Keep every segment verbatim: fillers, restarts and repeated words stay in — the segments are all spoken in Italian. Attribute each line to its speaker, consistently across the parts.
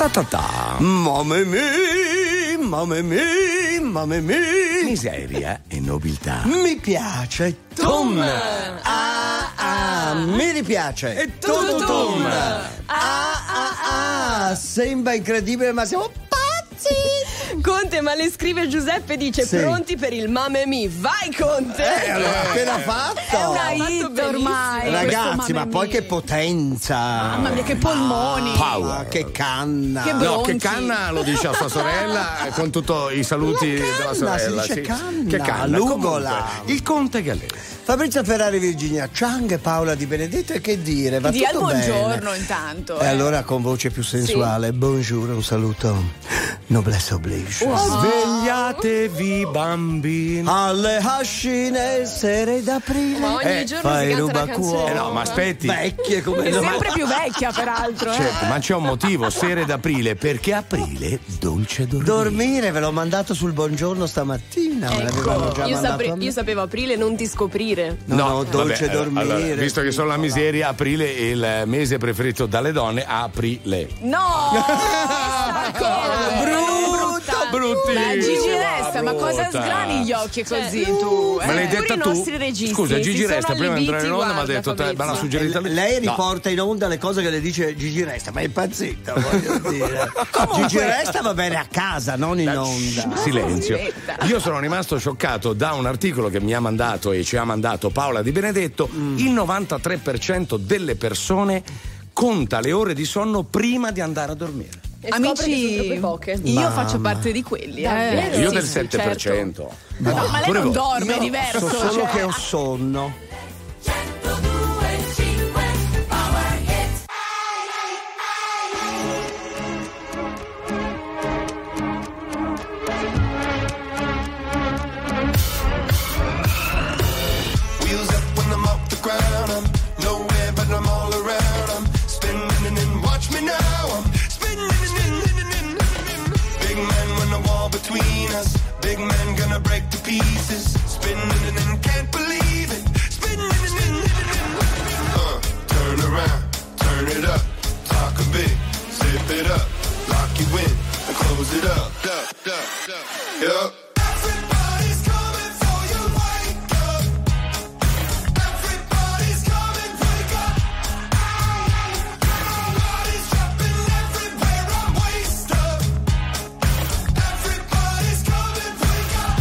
Speaker 1: Ta ta ta.
Speaker 2: Mamma mia, mamma mia, mamma mia.
Speaker 1: Miseria e nobiltà.
Speaker 2: Mi piace. Tum. Ah ah, mi ripiace.
Speaker 1: E tu tu tum.
Speaker 2: Ah ah ah, sembra incredibile ma siamo pazzi.
Speaker 3: Conte, ma le scrive Giuseppe, dice
Speaker 2: Sì.
Speaker 3: pronti per il Mamma Mi. Vai Conte!
Speaker 2: Eh, allora, appena fatto.
Speaker 4: È una
Speaker 3: Fatto
Speaker 4: hit
Speaker 3: benissimo.
Speaker 4: ormai.
Speaker 2: Ragazzi,
Speaker 4: questo
Speaker 2: ma
Speaker 4: Mamma
Speaker 2: poi
Speaker 4: Mia.
Speaker 2: che potenza!
Speaker 4: Mamma mia, che polmoni.
Speaker 1: Power.
Speaker 2: Che canna!
Speaker 4: Che
Speaker 1: No,
Speaker 4: bronchi.
Speaker 1: che canna lo dice a sua sorella con tutti i saluti
Speaker 2: La canna,
Speaker 1: della
Speaker 2: si
Speaker 1: sorella.
Speaker 2: dice
Speaker 1: sì.
Speaker 2: canna,
Speaker 1: Che canna.
Speaker 2: lugola.
Speaker 1: Comunque, il Conte Galè.
Speaker 2: Fabrizio Ferrari, Virginia Chang, Paola Di Benedetto, e che dire? Va
Speaker 4: Dia il
Speaker 2: tutto bene.
Speaker 4: buongiorno intanto.
Speaker 2: E
Speaker 4: eh.
Speaker 2: allora con voce più sensuale, buongiorno, un saluto. Noblesse oblige.
Speaker 1: Svegliatevi bambini.
Speaker 2: Alle hascine sere d'aprile.
Speaker 3: Ma ogni
Speaker 1: Eh,
Speaker 3: giorno
Speaker 2: fai
Speaker 3: si canta
Speaker 2: ruba
Speaker 3: la canzone.
Speaker 2: cuore.
Speaker 1: Eh no, ma aspetti.
Speaker 2: Vecchie come
Speaker 4: È
Speaker 2: no.
Speaker 4: sempre più vecchia, peraltro.
Speaker 1: Cioè,
Speaker 4: eh.
Speaker 1: ma c'è un motivo, sere d'aprile, perché aprile dolce dormire.
Speaker 2: Dormire, ve l'ho mandato sul buongiorno stamattina. Me l'avevano già
Speaker 3: Io,
Speaker 2: mandato
Speaker 3: sapre-
Speaker 2: a me.
Speaker 3: io sapevo aprile non ti scoprire.
Speaker 2: No, no, dolce
Speaker 1: vabbè,
Speaker 2: dormire.
Speaker 1: allora, visto che sono la miseria, aprile è il mese preferito dalle donne, aprile.
Speaker 4: No!
Speaker 2: Brutta,
Speaker 1: bruttissima,
Speaker 4: Ma Gigi Resta, ma cosa
Speaker 1: brutta.
Speaker 4: sgrani gli occhi così
Speaker 3: Cioè,
Speaker 4: tu?
Speaker 1: Me l'hai
Speaker 4: eh?
Speaker 1: detta
Speaker 3: pure i
Speaker 1: tu?
Speaker 3: nostri registi
Speaker 1: Scusa, Gigi
Speaker 3: si sono
Speaker 1: Resta prima di entrare in onda mi ha
Speaker 3: allibiti,
Speaker 1: detto te,
Speaker 3: guarda,
Speaker 1: me l'ha
Speaker 3: Fabrizio.
Speaker 1: suggerita lei.
Speaker 2: Lei
Speaker 1: No.
Speaker 2: riporta in onda le cose che le dice Gigi Resta, ma è impazzita, voglio dire. Gigi Resta va bene a casa, non in onda.
Speaker 1: Silenzio.
Speaker 4: Aspetta.
Speaker 1: Io sono rimasto scioccato da un articolo che mi ha mandato e ci ha mandato Paola Di Benedetto. Il novantatré per cento delle persone conta le ore di sonno prima di andare a dormire.
Speaker 3: E scopre che sono
Speaker 4: Amici,
Speaker 3: troppe poche.
Speaker 4: io
Speaker 2: Mamma.
Speaker 4: faccio parte di quelli.
Speaker 3: Davvero?
Speaker 4: Eh.
Speaker 1: Io
Speaker 3: sì,
Speaker 1: del
Speaker 3: sì,
Speaker 1: sette per cento.
Speaker 4: No, ma lei
Speaker 1: Pure
Speaker 4: non
Speaker 1: voi.
Speaker 4: dorme, è
Speaker 2: Io
Speaker 4: diverso.
Speaker 2: so solo
Speaker 4: cioè.
Speaker 2: che ho sonno.
Speaker 5: Wheels up when I'm off the ground. I'm nowhere, but I'm all around. I'm spinning and watch me now. I'm spinning and big man when the wall between us. Big man gonna break to pieces. Spinning and can't believe it. Spinning and uh, turn around, turn it up, talk a bit, zip it up, lock you in and close it up. Up, up, up. Yup. Everybody's coming for you, wake up. Everybody's coming, wake up. Everybody's jumping everywhere, I'm waist up. Everybody's coming, wake up.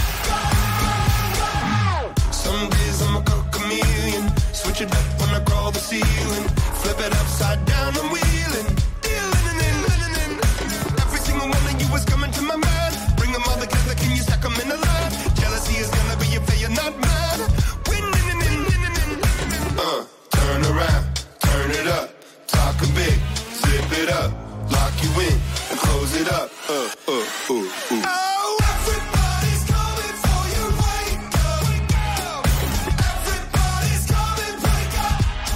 Speaker 5: Some days I'm a cook chameleon. Switch it up when I crawl the ceiling. Flip it upside down, I'm wheeling. Dealing and in, in, in. Every single one of you is coming to my mind. Bring them all together, can you stack them in a line? Jealousy is gonna be if they are not mine. Winning and in, in, in, in. Uh, turn around, turn it up. Talk a bit, zip it up. Lock you in and close it up. Uh, uh, uh, uh. Oh, everybody's coming for you, wake up. Everybody's coming, wake up.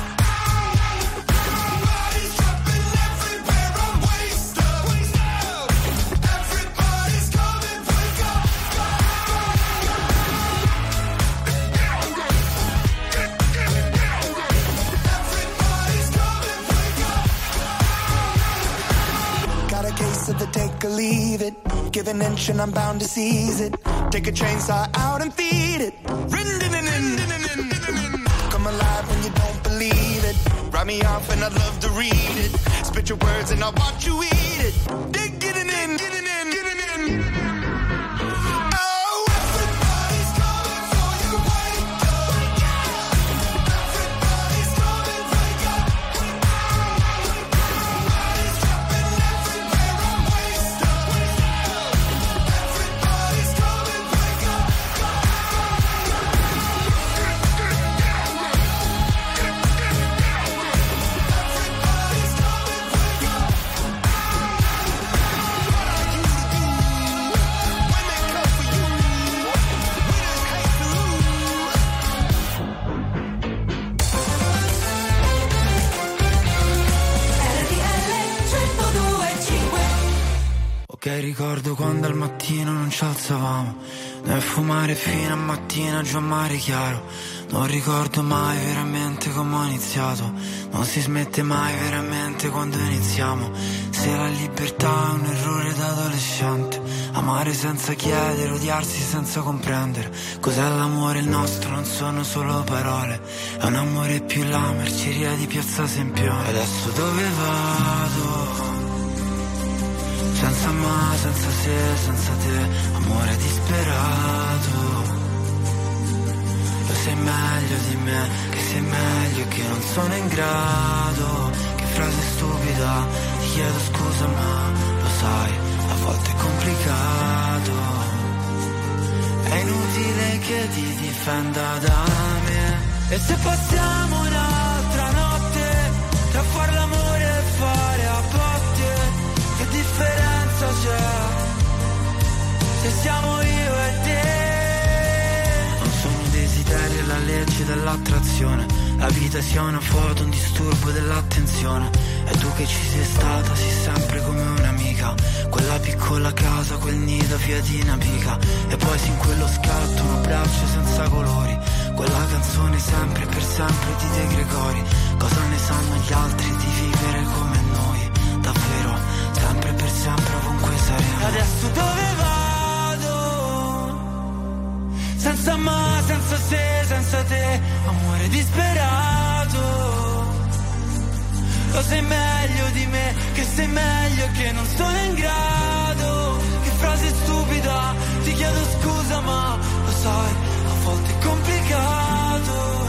Speaker 5: Everybody's jumping everywhere, I'm waist up. Everybody's coming, wake up. Everybody's coming, wake up. Got a case of the take or leave it. Give an inch and I'm bound to seize it. Take a chainsaw out and feed it. Come alive when you don't believe it. Write me off and I'd love to read it. Spit your words and I'll watch you eat it. Dig it in, get it in, get it in. Oh, everybody's coming for you, wake up. Everybody's coming, wake up. Everybody's jumping everywhere, I'm waist up. Everybody's coming, wake up. Everybody's coming, wake up.
Speaker 6: Che ricordo quando al mattino non ci alzavamo, noi a fumare fino a mattina giù a mare chiaro. Non ricordo mai veramente come ho iniziato, non si smette mai veramente quando iniziamo. Se la libertà è un errore da adolescente, amare senza chiedere, odiarsi senza comprendere. Cos'è l'amore il nostro? Non sono solo parole, è un amore più la merceria di Piazza Sempione. Adesso dove vado? Senza ma, senza se, senza te, amore disperato. Lo sai meglio di me, che sei meglio, che non sono in grado. Che frase stupida, ti chiedo scusa ma lo sai, a volte è complicato. È inutile che ti difenda da me. E se passiamo un'altra notte, tra far l'amore e fare a botte, che differenza c'è se siamo io e te? Non sono desideri e la legge dell'attrazione, la vita sia una foto, un disturbo dell'attenzione. E tu che ci sei stata, sei sempre come un'amica, quella piccola casa, quel nido via di una pica. E poi sin quello scatto, un abbraccio senza colori, quella canzone sempre per sempre di De Gregori. Cosa ne sanno gli altri di vivere come noi? Davvero, sempre per sempre ovunque saremo. Adesso dove vado? Senza ma, senza se, senza te, amore disperato. Lo sai meglio di me, che sei meglio, che non sono in grado. Che frase stupida, ti chiedo scusa ma lo sai, a volte è complicato.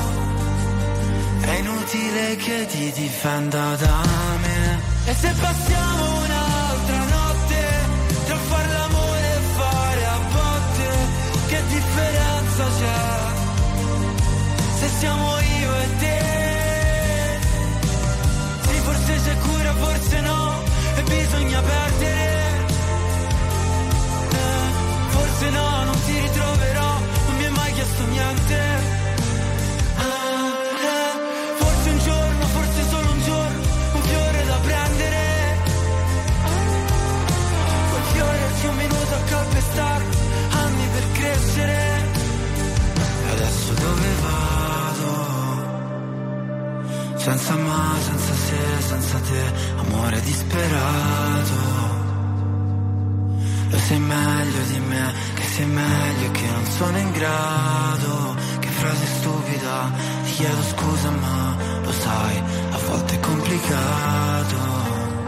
Speaker 6: È inutile che ti difenda da me. E se passiamo un'altra notte, tra far l'amore e fare a botte, che differenza c'è se siamo io e te? Sì, forse c'è cura, forse no, e bisogna perdere. eh, Forse no, non ti ritroverò, non mi hai mai chiesto niente. eh, eh, Forse un giorno, forse solo un giorno, un fiore da prendere. Quel fiore ci un minuto a calpestare, anni per crescere. Adesso dove vado? Senza ma, senza se, senza te, amore disperato. Lo sai meglio di me, che sei meglio, che non sono in grado. Che frase stupida, ti chiedo scusa ma lo sai, a volte è complicato.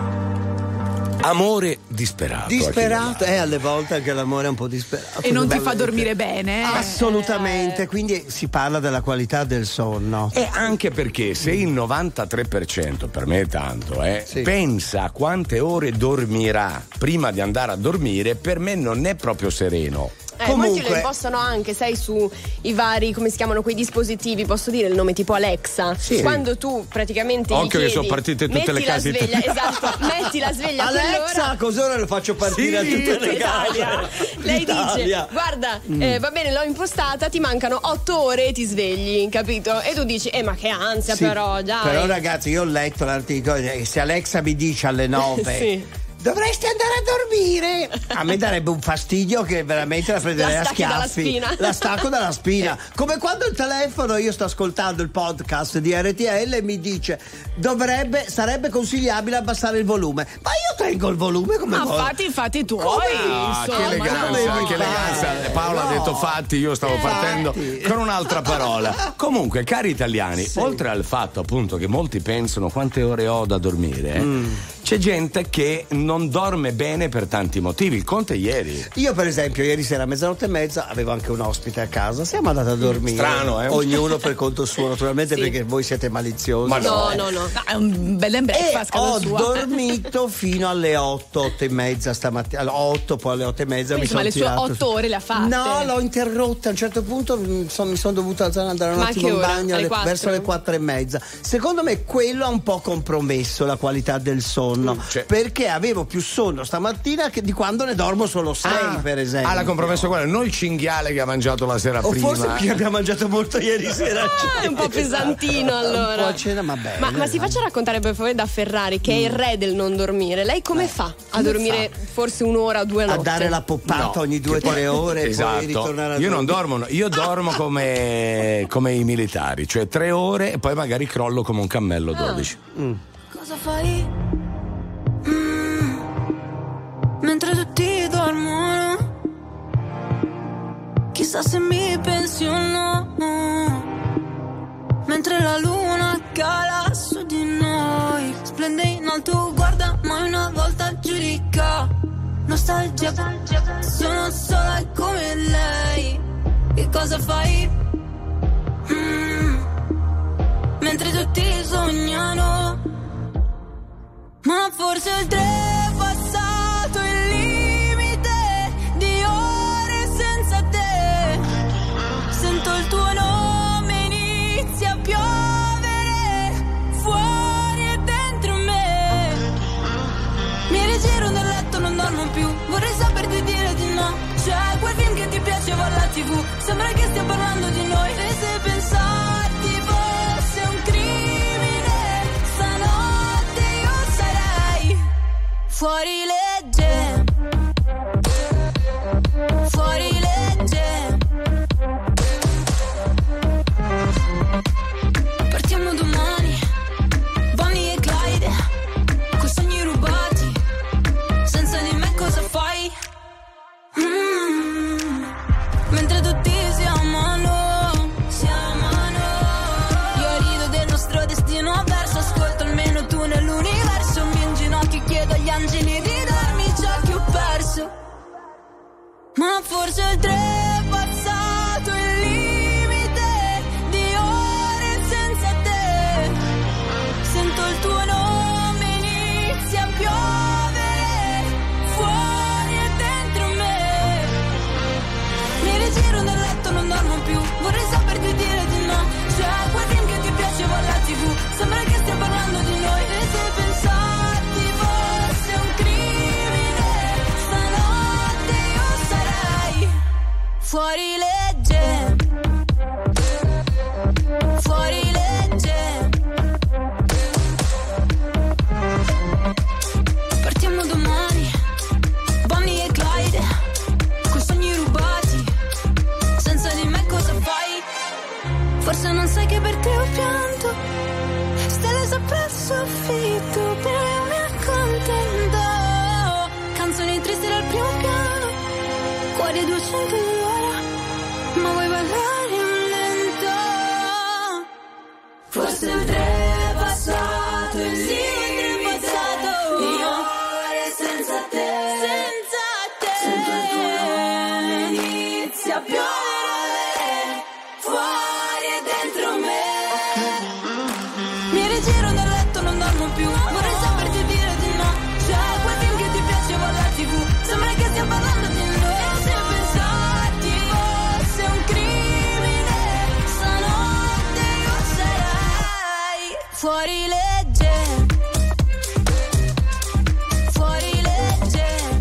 Speaker 1: Amore disperato.
Speaker 2: Disperato, è alle volte anche l'amore è un po' disperato.
Speaker 4: E non ti
Speaker 2: Bello.
Speaker 4: fa dormire bene. eh?
Speaker 2: Assolutamente, quindi si parla della qualità del sonno.
Speaker 1: E anche perché se il novantatré per cento, per me è tanto, eh,
Speaker 2: Sì.
Speaker 1: pensa a quante ore dormirà prima di andare a dormire, per me non è proprio sereno.
Speaker 3: Eh, molti lo
Speaker 2: Comunque-
Speaker 3: impostano anche, sai, su i vari, come si chiamano, quei dispositivi, posso dire il nome, tipo Alexa.
Speaker 1: Sì.
Speaker 3: Quando tu praticamente gli
Speaker 1: Occhio che
Speaker 3: chiedi,
Speaker 1: sono partite tutte
Speaker 3: metti
Speaker 1: le
Speaker 3: la
Speaker 1: case
Speaker 3: sveglia,
Speaker 1: italiane.
Speaker 3: esatto, metti la sveglia a
Speaker 2: Alexa,
Speaker 3: quell'ora.
Speaker 2: cos'ora lo faccio partire
Speaker 1: Sì,
Speaker 2: a tutte le
Speaker 3: Italia.
Speaker 2: case?
Speaker 3: Lei
Speaker 2: Italia.
Speaker 3: dice: guarda, eh, va bene, l'ho impostata, ti mancano otto ore e ti svegli, capito? E tu dici: eh, ma che ansia,
Speaker 2: Sì,
Speaker 3: però, dai.
Speaker 2: Però ragazzi, io ho letto l'articolo e se Alexa mi dice alle nove
Speaker 3: Sì.
Speaker 2: dovresti andare a dormire, a me darebbe un fastidio che veramente la prenderei
Speaker 3: La
Speaker 2: a
Speaker 3: stacchi dalla
Speaker 2: schiaffi.
Speaker 3: spina.
Speaker 2: La stacco dalla spina. Come quando il telefono, io sto ascoltando il podcast di R T L e mi dice dovrebbe, sarebbe consigliabile abbassare il volume, ma io tengo il volume come
Speaker 4: Ma
Speaker 2: vuoi.
Speaker 4: fatti i fatti tuoi.
Speaker 1: Ah, che
Speaker 4: insomma,
Speaker 1: eleganza,
Speaker 2: no.
Speaker 1: che eleganza. Paola
Speaker 2: No.
Speaker 1: ha detto fatti, io stavo partendo
Speaker 2: Fatti.
Speaker 1: con un'altra parola. Comunque, cari italiani,
Speaker 2: Sì.
Speaker 1: oltre al fatto appunto che molti pensano quante ore ho da dormire,
Speaker 2: Mm.
Speaker 1: c'è gente che non dorme bene per tanti motivi. Il conte ieri.
Speaker 2: Io per esempio ieri sera a mezzanotte e mezza avevo anche un ospite a casa, siamo andati a dormire.
Speaker 1: Strano, eh?
Speaker 2: Ognuno per conto suo, naturalmente,
Speaker 3: Sì.
Speaker 2: perché voi siete maliziosi.
Speaker 1: Ma
Speaker 3: No, no, no.
Speaker 4: No, è un bel and
Speaker 2: E
Speaker 4: breakfast casa
Speaker 2: ho
Speaker 4: sua.
Speaker 2: dormito fino alle otto, otto e mezza stamattina. Alle otto, poi alle otto e mezza
Speaker 4: Quindi,
Speaker 2: mi sono
Speaker 4: insomma, le sue
Speaker 2: tirato
Speaker 4: otto
Speaker 2: su.
Speaker 4: ore le ha fatte.
Speaker 2: No, l'ho interrotta. A un certo punto mi sono, mi sono dovuta alzare, andare un
Speaker 3: Ma a
Speaker 2: attimo
Speaker 3: che
Speaker 2: in
Speaker 3: ora?
Speaker 2: bagno
Speaker 3: Alle
Speaker 2: alle-
Speaker 3: quattro?
Speaker 2: verso le quattro e mezza. Secondo me quello ha un po' compromesso la qualità del sonno. sonno,
Speaker 1: Cioè-
Speaker 2: perché avevo più sonno stamattina che di quando ne dormo solo sei,
Speaker 1: Ah,
Speaker 2: per esempio.
Speaker 1: Ah, la compromesso quella, non il cinghiale che ha mangiato la sera
Speaker 2: o
Speaker 1: prima.
Speaker 2: forse perché abbiamo mangiato molto ieri sera.
Speaker 3: Ah, è un po' pesantino allora.
Speaker 2: Un po' a cena, ma bene.
Speaker 3: Ma, ma si faccia raccontare per favore da Ferrari, che è il re del non dormire. Lei come fa a dormire forse un'ora o due
Speaker 2: a
Speaker 3: notti?
Speaker 2: dare la poppata
Speaker 1: No,
Speaker 2: ogni due o tre ore e
Speaker 1: Esatto.
Speaker 2: poi ritornare a
Speaker 1: Io non
Speaker 2: dormire.
Speaker 1: dormo, io dormo come, come i militari, cioè tre ore e poi magari crollo come un cammello dodici.
Speaker 6: Cosa fai? Mm. Mentre tutti dormono, chissà se mi pensiono. Mentre la luna cala su di noi, splende in alto, guarda, mai una volta giudica. Nostalgia, sono sola come lei. Che cosa fai? Mm. Mentre tutti sognano, ma forse il treno è passato il limite di ore senza te. Sento il tuo nome, inizia a piovere fuori e dentro me. Mi rigiro nel letto, non dormo più, vorrei saperti dire di no. C'è quel film che ti piaceva alla tivù, sembra che stia parlando di noi. E se pensarti fosse un crimine, stanotte io sarei fuori legge, fuori legge. Partiamo domani, Bonnie e Clyde, coi sogni rubati, senza di me cosa fai? Mm. Mentre tutti si amano, si amano, io rido del nostro destino avverso, ascolto almeno tu nell'universo, mi inginocchio e chiedo agli angeli di darmi ciò che ho perso. Ma forse il treno è passato il limite di ore senza te. Sento il tuo nome, inizia a piovere fuori e dentro me. Mi rigiro nel letto, non dormo più, vorrei saperti dire di no. C'è quel film che ti piaceva alla tivù, sembra che stia parlando di noi. E se pensarti fosse un crimine, stanotte io sarei fuori legge, fuori legge. Partiamo domani, Bonnie e Clyde, coi sogni rubati, senza di me cosa fai? Forse non sai che per te ho pianto, stelle sopra il soffitto, però io mi accontento. Canzoni tristi dal primo piano, cuori a duecento all'ora, ma vuoi ballare un lento? Forse il treno è passato, il limite di ore senza te, senza te. Sento il tuo nome, inizia a piovere fuori e dentro me. Mi rigiro nel letto, non dormo più, vorrei saperti dire di no. C'è quel film che ti piaceva alla tivù, sembra che stia parlando di noi. E se pensarti fosse un crimine, stanotte io sarei fuori legge, fuori legge.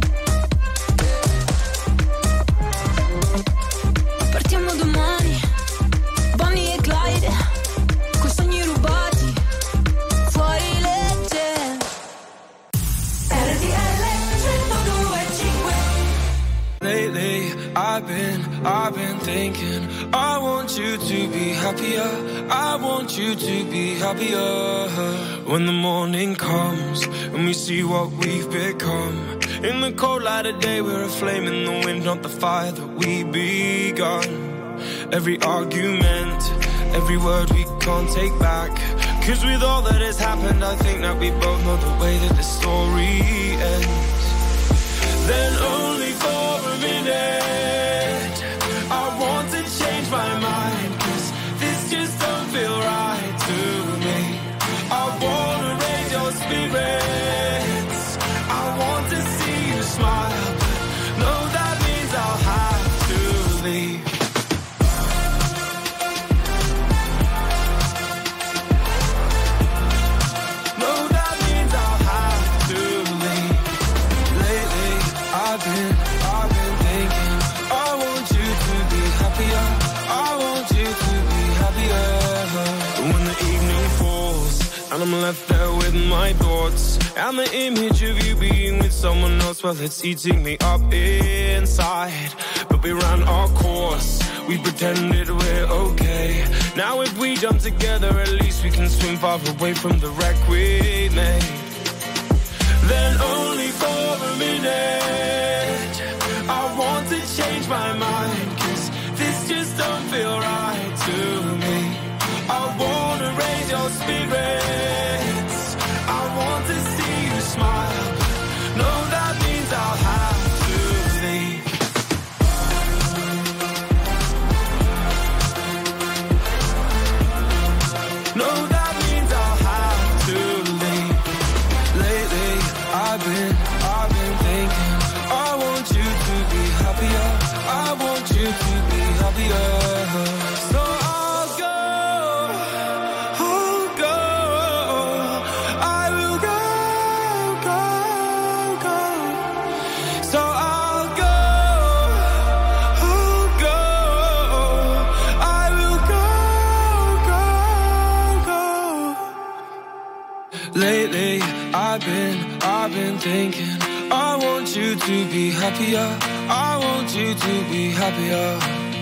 Speaker 6: Partiamo domani, Bonnie e Clyde, coi sogni rubati, fuori legge. R T L centodue e cinque.
Speaker 7: Lately, I've been, I've been thinking, I want you to be happier, I want you to be happier. When the morning comes and we see what we've become, in the cold light of day we're a flame in the wind, not the fire that we begun. Every argument, every word we can't take back, 'cause with all that has happened I think that we both know the way that the story ends. Then only for a minute I want to change my mind, 'cause this just don't feel right to me. I wanna raise your spirits, I want to see you smile, but no, that means I'll have to leave. No, that means I'll have to and I'm left there with my thoughts. And the image of you being with someone else, well, it's eating me up inside. But we ran our course, we pretended we're okay. Now if we jump together, at least we can swim far away from the wreck we made. Then only for a minute, I want to change my mind, 'cause this just don't feel right to me. I wanna raise your spirits, I want to see you smile. No, that means I'll have to leave. No, that means I'll have to leave. Lately, I've been, I've been thinking, I want you to be happier, I want you to be happier. So I'll go, I'll go, I will go, go, go. So I'll go, I'll go, I will go, go, go. Lately, I've been, I've been thinking, I want you to be happier, I want you to be happier.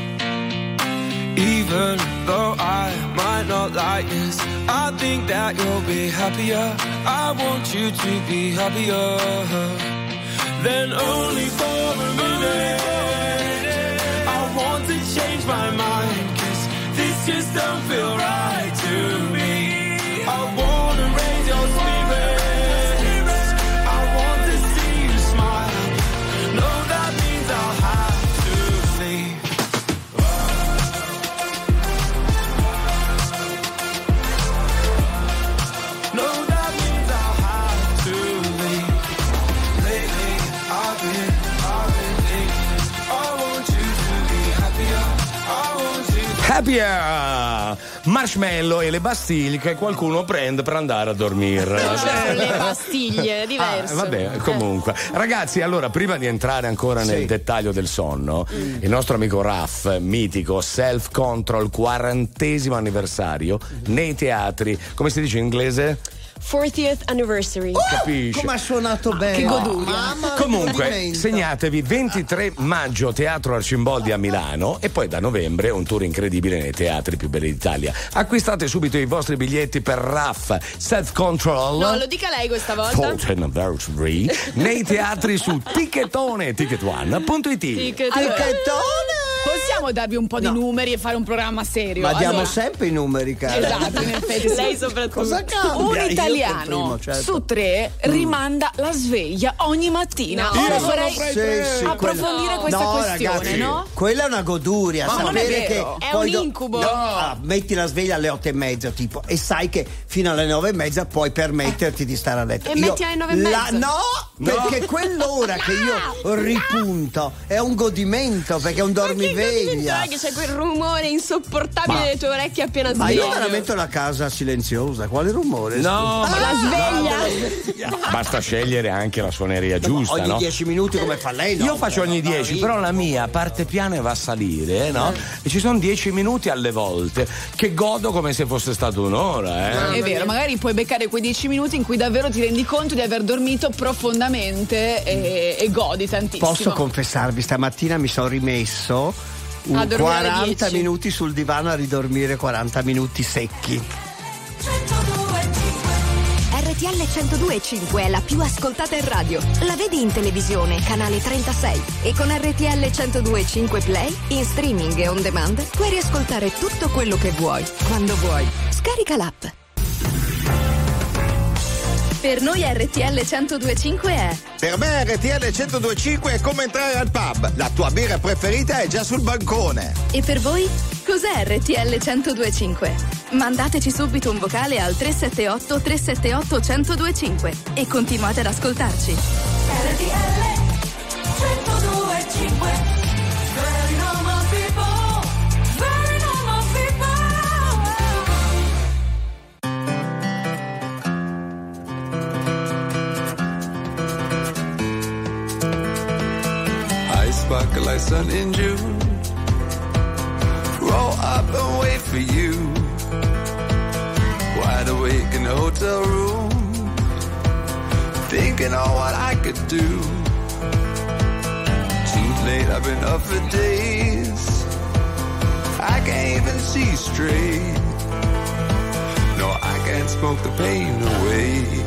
Speaker 7: Even though I might not like this, I think that you'll be happier, I want you to be happier. Then only for a minute, I want to change my mind, 'cause this just don't feel right to me. I wanna raise your spirits, I want to see you smile. No, that means I'll have to leave. No, that means I'll have to leave. Lately, I've been, I've been thinking, I want you to be happier, I want you to...
Speaker 1: Happier! Marshmallow e le Bastille che qualcuno prende per andare a dormire.
Speaker 3: No, le pastiglie, è diverso.
Speaker 1: Ah, vabbè, comunque. Eh. Ragazzi, allora, prima di entrare ancora nel
Speaker 2: Sì.
Speaker 1: dettaglio del sonno, mm. il nostro amico Raff, mitico, Self Control, quarantesimo anniversario, nei teatri, come si dice in inglese?
Speaker 3: fortieth anniversary.
Speaker 1: Capisci?
Speaker 2: Come ha suonato bene.
Speaker 4: che goduria.
Speaker 2: Mamma
Speaker 1: Comunque,
Speaker 2: mia,
Speaker 1: segnatevi ventitré maggio Teatro Arcimboldi a Milano e poi da novembre un tour incredibile nei teatri più belli d'Italia. Acquistate subito i vostri biglietti per Raff Self Control.
Speaker 3: No, lo dica lei questa volta.
Speaker 1: fortieth anniversary nei teatri su Ticketone, ticket one punto it.
Speaker 3: Ticket-
Speaker 2: Ticchettone!
Speaker 4: Possiamo darvi un po' di
Speaker 2: No.
Speaker 4: numeri e fare un programma serio?
Speaker 2: Ma diamo
Speaker 4: Allora,
Speaker 2: sempre i numeri, cara.
Speaker 4: esatto, in effetti sì.
Speaker 3: Lei soprattutto.
Speaker 2: Cosa cambia?
Speaker 4: Un
Speaker 2: Io per
Speaker 4: italiano
Speaker 2: primo, certo.
Speaker 4: su tre rimanda la sveglia ogni mattina.
Speaker 3: No.
Speaker 4: Ora
Speaker 3: Io sono
Speaker 4: vorrei
Speaker 2: Sì, sì,
Speaker 4: approfondire
Speaker 2: quella-
Speaker 4: questa
Speaker 2: no,
Speaker 4: questione,
Speaker 2: ragazzi,
Speaker 4: no?
Speaker 2: quella è una goduria.
Speaker 4: Ma non è
Speaker 2: sapere
Speaker 4: vero.
Speaker 2: che
Speaker 3: È
Speaker 2: poi
Speaker 3: un
Speaker 2: do-
Speaker 3: incubo.
Speaker 2: No, ah, metti la sveglia alle otto e mezza, tipo, e sai che fino alle nove e mezza puoi permetterti di stare a letto.
Speaker 3: E metti alle nove e
Speaker 2: la-
Speaker 3: mezza.
Speaker 2: No, perché quell'ora che io ripunto è un godimento, perché è un dormiveglia.
Speaker 3: Che c'è quel rumore insopportabile
Speaker 1: Ma-
Speaker 3: delle tue orecchie appena
Speaker 2: Ma
Speaker 3: sveglio.
Speaker 2: io veramente ho la casa silenziosa. Quale rumore?
Speaker 1: No, ma
Speaker 3: La sveglia.
Speaker 1: basta scegliere anche la suoneria giusta,
Speaker 2: ogni
Speaker 1: no?
Speaker 2: dieci minuti come fa lei? No,
Speaker 1: Io faccio ogni
Speaker 2: no,
Speaker 1: dieci,
Speaker 2: no,
Speaker 1: però la mia parte piano e va a salire, no? E ci sono dieci minuti alle volte che godo come se fosse stata un'ora, eh?
Speaker 4: È vero, magari puoi beccare quei dieci minuti in cui davvero ti rendi conto di aver dormito profondamente e, e godi tantissimo.
Speaker 2: Posso confessarvi, stamattina mi sono rimesso un
Speaker 3: A dormire alle
Speaker 2: quaranta
Speaker 3: dieci.
Speaker 2: minuti sul divano a ridormire quaranta minuti secchi.
Speaker 8: R T L centodue e cinque è la più ascoltata in radio. La vedi in televisione, canale trentasei. E con R T L centodue e cinque Play, in streaming e on demand, puoi riascoltare tutto quello che vuoi, quando vuoi. Scarica l'app. Per noi R T L centodue e cinque è...
Speaker 9: Per me R T L centodue e cinque è come entrare al pub. La tua birra preferita è già sul bancone.
Speaker 8: E per voi? Cos'è R T L centodue e cinque? Mandateci subito un vocale al tre sette otto tre sette otto uno zero due cinque e continuate ad ascoltarci. R T L centodue e cinque. Very normal people, very normal people.
Speaker 10: I sparkle like sun in June. Roll up and wait for you. Wide awake and in a hotel room, thinking on what I could do. Too late, I've been up for days, I can't even see straight. No, I can't smoke the pain away.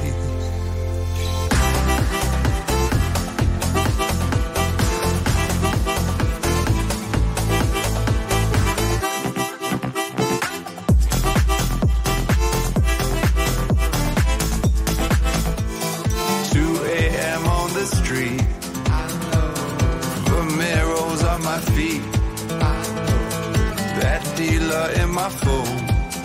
Speaker 10: In my phone,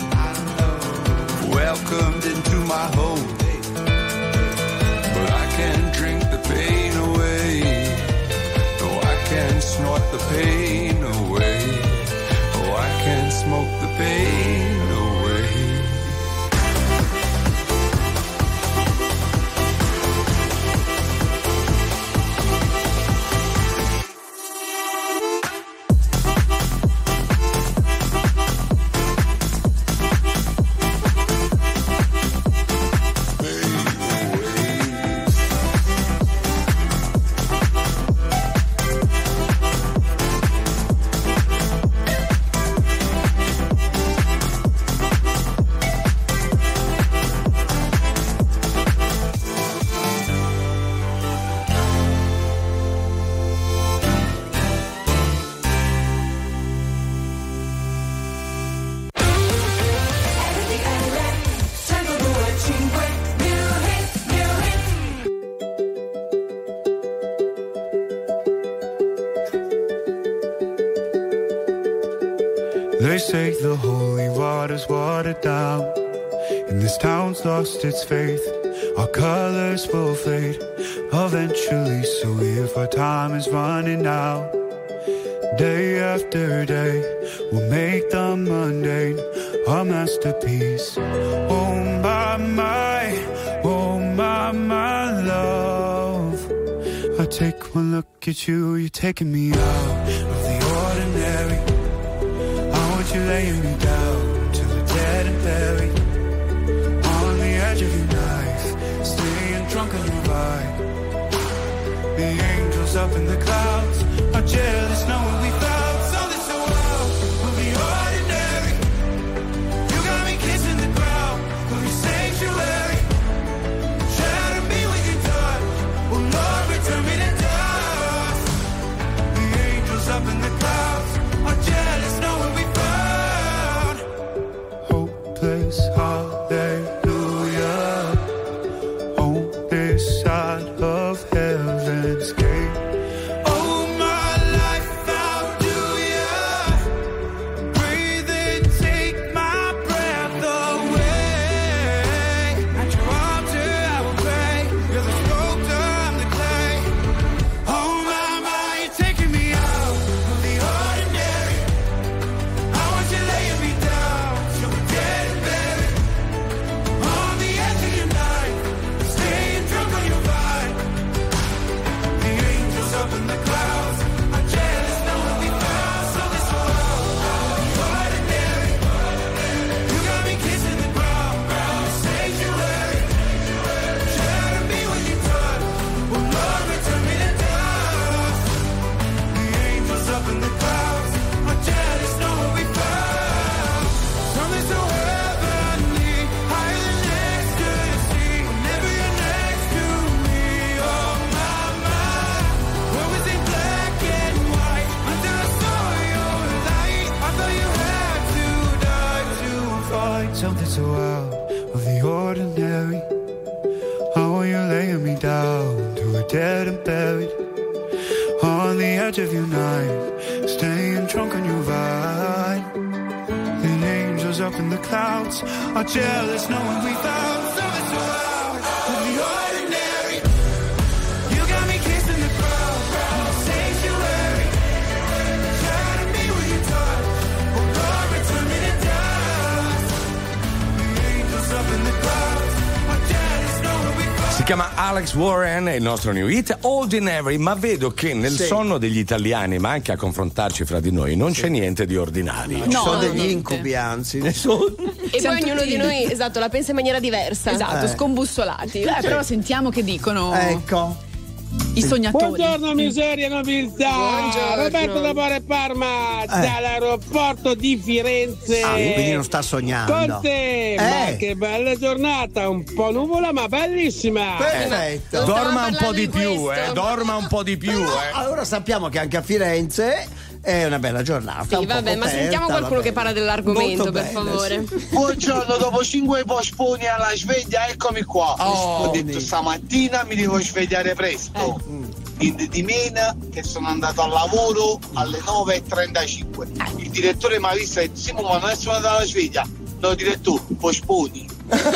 Speaker 10: welcomed into my home, but I can't drink the pain away. No, I can't snort the pain away. Oh, I can't smoke the pain away.
Speaker 11: They say the holy water's watered down, and this town's lost its faith. Our colors will fade eventually, so if our time is running out, day after day, we'll make the mundane a masterpiece. Oh my, my, oh my, my love, I take one look at you, you're taking me out of the ordinary. You're laying me down to the dead and buried on the edge of your knife, staying drunk on your vibe. The angels up in the clouds are jealous knowing we found something so wild. We'll be ordinary. You got me kissing the ground, we'll be sanctuary. Shadow me when you're done. Oh Lord, return me to dust. The angels up in the clouds are jealous knowing we found hallelujah on this side of heaven's gate. Oh, my life, how do ya breathe and take my breath away? At your altar I will pray. You're the sculptor, I'm the clay. Oh my, my, you're taking me out of the ordinary. I want you laying me down till we're dead and buried on the edge of your night, staying drunk on your vine. The angels up in the clouds are jealous knowing we found something so ordinary. You got me kissing the ground, sanctuary. Shadow me when you're done. Oh Lord, return me to dust. The angels up in the clouds are jealous knowing we found something so heavenly, higher than ecstasy. Whenever you're next to me, oh my, my. What was in black and white until I saw your light? I thought you had to die to find something so out of the ordinary. How are you laying me down to a dead and buried on the edge of your night, staying drunk on your vine. The angels up in the clouds are jealous knowing we found something so out of the ordinary. You got me kissing the ground, sanctuary. Shadow me when you're done. Oh Lord, return me to dust. The angels up in the clouds are jealous knowing we found.
Speaker 1: Si chiama Alex Warren, è il nostro new hit, Ordinary, ma vedo che nel
Speaker 2: Sì.
Speaker 1: sonno degli italiani, ma anche a confrontarci fra di noi, non c'è niente di ordinario.
Speaker 2: Ci sono
Speaker 4: no,
Speaker 2: degli
Speaker 4: niente.
Speaker 2: incubi, anzi, ne sono.
Speaker 3: E
Speaker 4: Siamo
Speaker 3: poi ognuno
Speaker 4: tutti-
Speaker 3: di noi, esatto, la pensa in maniera diversa.
Speaker 4: Esatto,
Speaker 2: Eh.
Speaker 4: scombussolati. Eh, però sentiamo che dicono
Speaker 2: Ecco.
Speaker 4: i sognatori.
Speaker 12: Buongiorno miseria nobiltà.
Speaker 3: Buongiorno.
Speaker 12: Roberto da Mare Parma dall'aeroporto di Firenze.
Speaker 2: Ah, quindi non sta sognando.
Speaker 12: Con te,
Speaker 2: Eh.
Speaker 12: ma che bella giornata, un po' nuvola ma bellissima.
Speaker 2: Perfetto.
Speaker 3: Non stavamo
Speaker 1: Dorma un po'
Speaker 3: parlando
Speaker 1: di
Speaker 3: di
Speaker 1: più,
Speaker 3: questo.
Speaker 1: eh. Dorma un po' di più,
Speaker 2: Però,
Speaker 1: eh.
Speaker 2: allora sappiamo che anche a Firenze è una bella giornata.
Speaker 3: Sì,
Speaker 2: un po'
Speaker 3: vabbè, ma
Speaker 2: coperta,
Speaker 3: sentiamo qualcuno
Speaker 2: va
Speaker 3: che
Speaker 2: bene.
Speaker 3: parla dell'argomento,
Speaker 2: Molto
Speaker 3: per
Speaker 2: bene,
Speaker 3: favore.
Speaker 2: sì.
Speaker 13: Buongiorno, dopo cinque postponi alla sveglia, eccomi qua.
Speaker 2: Oh,
Speaker 13: Ho detto stamattina mi devo svegliare presto. In di meno che sono andato al lavoro alle nove e trentacinque. Il direttore mi ha visto e ha detto: Simo, ma non è suonata la sveglia. No, direttore, posponi.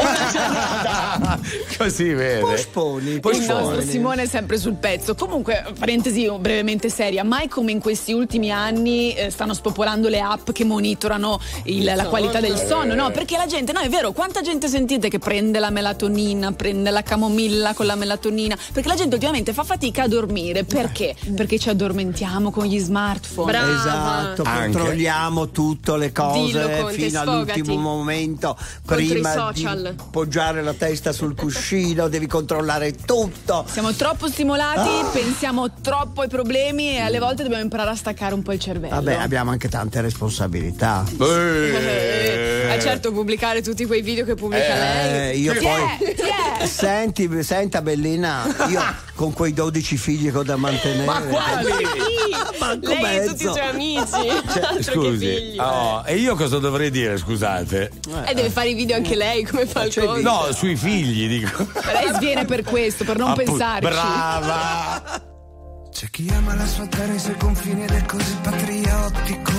Speaker 1: Così vede.
Speaker 2: Posponi,
Speaker 4: Il
Speaker 2: posponi.
Speaker 4: nostro Simone è sempre sul pezzo. Comunque, parentesi brevemente seria, mai come in questi ultimi anni eh, stanno spopolando le app che monitorano il- la qualità del sonno, no? Perché la gente, no, è vero, quanta gente sentite che prende la melatonina, prende la camomilla con la melatonina? Perché la gente ultimamente fa fatica a dormire. Perché? Perché ci addormentiamo con gli smartphone.
Speaker 3: Brava.
Speaker 2: Esatto,
Speaker 1: Anche.
Speaker 2: controlliamo tutte le
Speaker 3: Dillo,
Speaker 2: cose
Speaker 3: Conte,
Speaker 2: fino
Speaker 3: sfogati.
Speaker 2: all'ultimo momento.
Speaker 3: Contro i
Speaker 2: Prima
Speaker 3: social.
Speaker 2: di poggiare la testa sul cuscino, devi controllare tutto.
Speaker 4: Siamo troppo stimolati, pensiamo troppo ai problemi e alle volte dobbiamo imparare a staccare un po' il cervello.
Speaker 2: Vabbè, abbiamo anche tante responsabilità.
Speaker 1: Eh.
Speaker 3: Eh, certo, pubblicare tutti quei video che pubblica
Speaker 2: Eh,
Speaker 3: lei.
Speaker 2: io
Speaker 4: Chi
Speaker 2: poi.
Speaker 4: è? Chi è?
Speaker 2: Senti, senta Bellina, io con quei dodici figli che ho da mantenere.
Speaker 1: Ma quali?
Speaker 2: Manco
Speaker 3: Lei e
Speaker 2: mezzo.
Speaker 3: tutti i suoi amici. Altro che
Speaker 1: Scusi,
Speaker 3: figli.
Speaker 1: oh, e io cosa dovrei dire, scusate?
Speaker 3: E deve fare i video anche lei, come fa il conte.
Speaker 1: No, sui figli, dico.
Speaker 4: Lei sviene per questo, per non
Speaker 1: Appunto,
Speaker 4: pensarci.
Speaker 1: Brava!
Speaker 6: C'è chi ama la sua terra e i suoi confini ed è così patriottico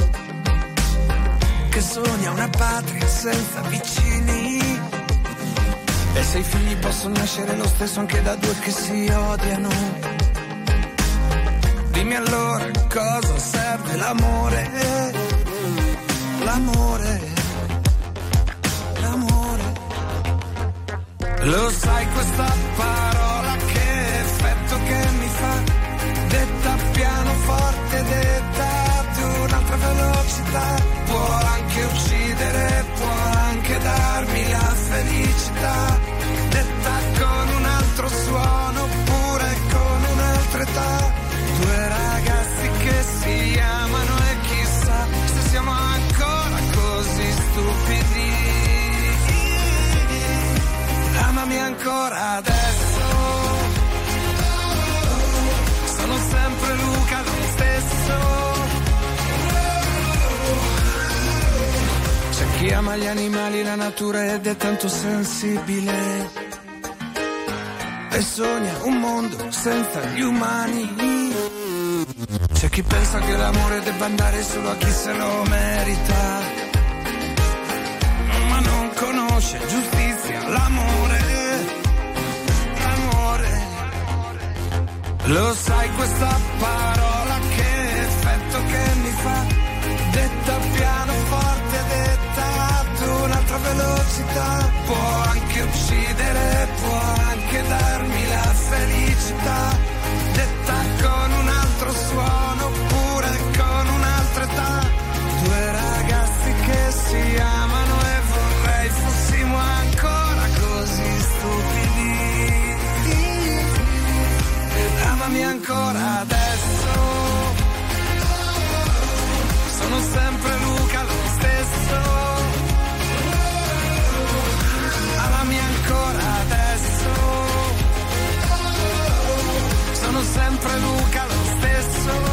Speaker 6: che sogna una patria senza vicini. E se i figli possono nascere lo stesso anche da due che si odiano, dimmi allora cosa serve l'amore, l'amore, l'amore. Lo sai questa parola che effetto che mi fa, detta pianoforte, detta ad un'altra velocità, può anche uccidere, può anche darmi la felicità, detta con un altro suono oppure con un'altra età, due ragazzi che si amano e chissà se siamo ancora così stupidi. Amami ancora adesso, sono sempre Luca lo stesso. C'è chi ama gli animali, la natura ed è tanto sensibile e sogna un mondo senza gli umani. C'è chi pensa che l'amore debba andare solo a chi se lo merita, ma non conosce giustizia, l'amore, l'amore. Lo sai questa parola che effetto che mi fa, detta pianoforte, detta ad un'altra velocità, può anche uccidere, può anche darmi la felicità, detta con un altro suono oppure con un'altra età, due ragazzi che si amano e vorrei fossimo ancora così stupidi. Amami ancora adesso, sono sempre Luca lo stesso. Amami ancora adesso, sono sempre Luca lo stesso.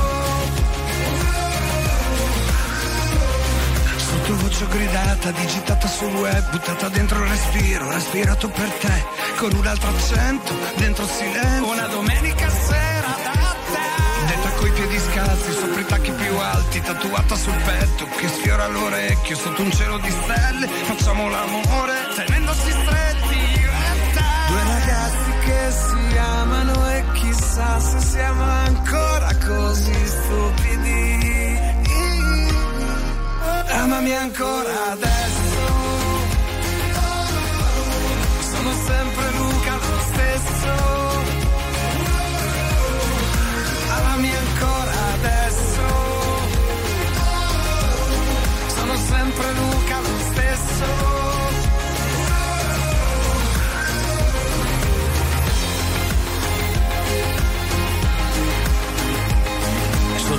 Speaker 6: Sottovoce gridata, digitata sul web, buttata dentro il respiro, respirato per te, con un altro accento, dentro il silenzio. Una domenica sera da te, detta coi piedi scalzi, sopra i tacchi più alti, tatuata sul petto, che sfiora l'orecchio, sotto un cielo di stelle, facciamo l'amore, tenendosi stretti, io e te. Due ragazzi che si amano e chissà se siamo ancora così stupidi. Amami ancora adesso, sono sempre Luca lo stesso.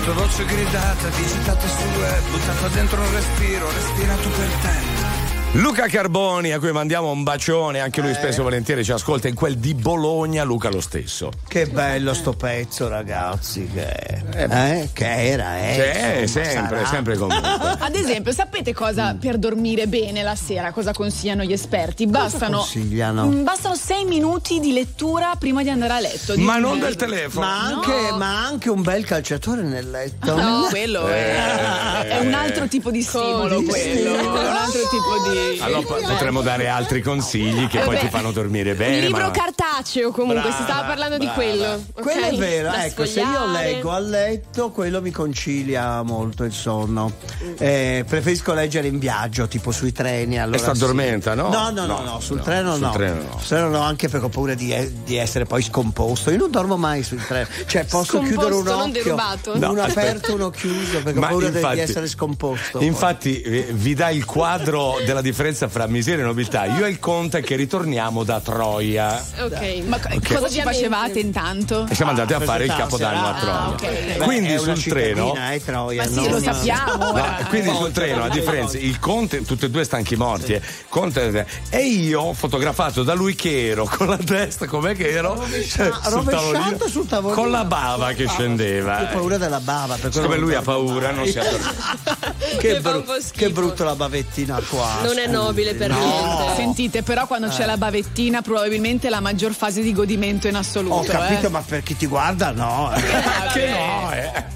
Speaker 7: tue voci gridate, digitate sul web, buttata dentro un respiro, respirato per te.
Speaker 1: Luca Carboni, a cui mandiamo un bacione, anche lui spesso e volentieri ci ascolta in quel di Bologna. Luca lo stesso.
Speaker 2: Che bello sto pezzo, ragazzi, che, eh, che era, eh,
Speaker 1: C'è,
Speaker 2: insomma,
Speaker 1: sempre,
Speaker 2: sarà.
Speaker 1: sempre comunque.
Speaker 4: Ad esempio, sapete cosa per dormire bene la sera? Cosa consigliano gli esperti? Bastano,
Speaker 2: consigliano?
Speaker 4: mm, bastano sei minuti di lettura prima di andare a letto. di
Speaker 1: Ma
Speaker 4: un
Speaker 1: non
Speaker 4: libro.
Speaker 1: del telefono.
Speaker 2: Ma anche,
Speaker 4: No.
Speaker 2: ma anche un bel calciatore nel letto.
Speaker 4: No, quello è,
Speaker 1: Eh.
Speaker 4: è un altro tipo di stimolo, quello. È un altro tipo di.
Speaker 1: Allora po- potremmo dare altri consigli che poi
Speaker 3: Vabbè.
Speaker 1: ti fanno dormire
Speaker 3: Un
Speaker 1: bene.
Speaker 3: libro
Speaker 1: ma...
Speaker 3: cartaceo comunque,
Speaker 1: Brava,
Speaker 3: si stava parlando
Speaker 1: brava.
Speaker 3: di quello.
Speaker 2: Quello
Speaker 3: ok?
Speaker 2: è vero,
Speaker 3: Da
Speaker 2: ecco, se io
Speaker 3: sfogliare.
Speaker 2: leggo a letto, quello mi concilia molto il sonno. Eh, preferisco leggere in viaggio, tipo sui treni. Allora
Speaker 1: E si addormenta,
Speaker 2: sì.
Speaker 1: no?
Speaker 2: No, no, no,
Speaker 1: No,
Speaker 2: no, sul
Speaker 1: no,
Speaker 2: treno
Speaker 1: sul
Speaker 2: no.
Speaker 1: treno no.
Speaker 2: Sul treno no, anche perché ho paura di, di essere poi scomposto. Io non dormo mai sul treno. Cioè, posso
Speaker 3: Scomposto,
Speaker 2: chiudere un
Speaker 3: non
Speaker 2: occhio.
Speaker 3: derubato?
Speaker 2: Uno
Speaker 1: No,
Speaker 2: aperto, uno chiuso, perché
Speaker 1: Ma
Speaker 2: ho paura di-
Speaker 1: infatti-
Speaker 2: di essere scomposto.
Speaker 1: Infatti eh, vi dà il quadro della differenza fra miseria e nobiltà. Io e il conte che ritorniamo da Troia
Speaker 3: Ok.
Speaker 4: Ma co-
Speaker 1: Ok.
Speaker 4: cosa ci
Speaker 3: Ovviamente.
Speaker 4: facevate intanto?
Speaker 1: e siamo andati a fare il
Speaker 2: Presentarsi,
Speaker 1: capodanno a
Speaker 2: ah,
Speaker 1: Troia.
Speaker 4: ok.
Speaker 2: Beh,
Speaker 1: Quindi
Speaker 2: è una
Speaker 1: sul treno
Speaker 2: cittadina, eh, Troia,
Speaker 4: Ma sì,
Speaker 2: non-
Speaker 4: lo sappiamo.
Speaker 1: No,
Speaker 4: ora.
Speaker 1: quindi sul treno a differenza il conte, tutti e due stanchi morti, eh. Conte, e io fotografato da lui che ero con la testa com'è che ero
Speaker 2: Rovescia-
Speaker 1: sul
Speaker 2: rovesciato
Speaker 1: tavolino,
Speaker 2: sul tavolino.
Speaker 1: con la bava che scendeva.
Speaker 2: Io ho paura della bava. per quello
Speaker 1: Siccome
Speaker 2: non
Speaker 1: lui ha
Speaker 2: dormo
Speaker 1: paura
Speaker 2: mai.
Speaker 1: non si addormenta.
Speaker 2: Che,
Speaker 3: Mi fa un
Speaker 2: bru-
Speaker 3: po' schifo.
Speaker 2: che brutto la bavettina qua.
Speaker 3: Non è
Speaker 2: scusi.
Speaker 3: nobile per
Speaker 2: No.
Speaker 3: niente.
Speaker 4: Sentite, però quando c'è la bavettina probabilmente è la maggior fase di godimento in assoluto.
Speaker 2: Ho capito,
Speaker 4: eh.
Speaker 2: ma per chi ti guarda, no.
Speaker 1: Che no, eh.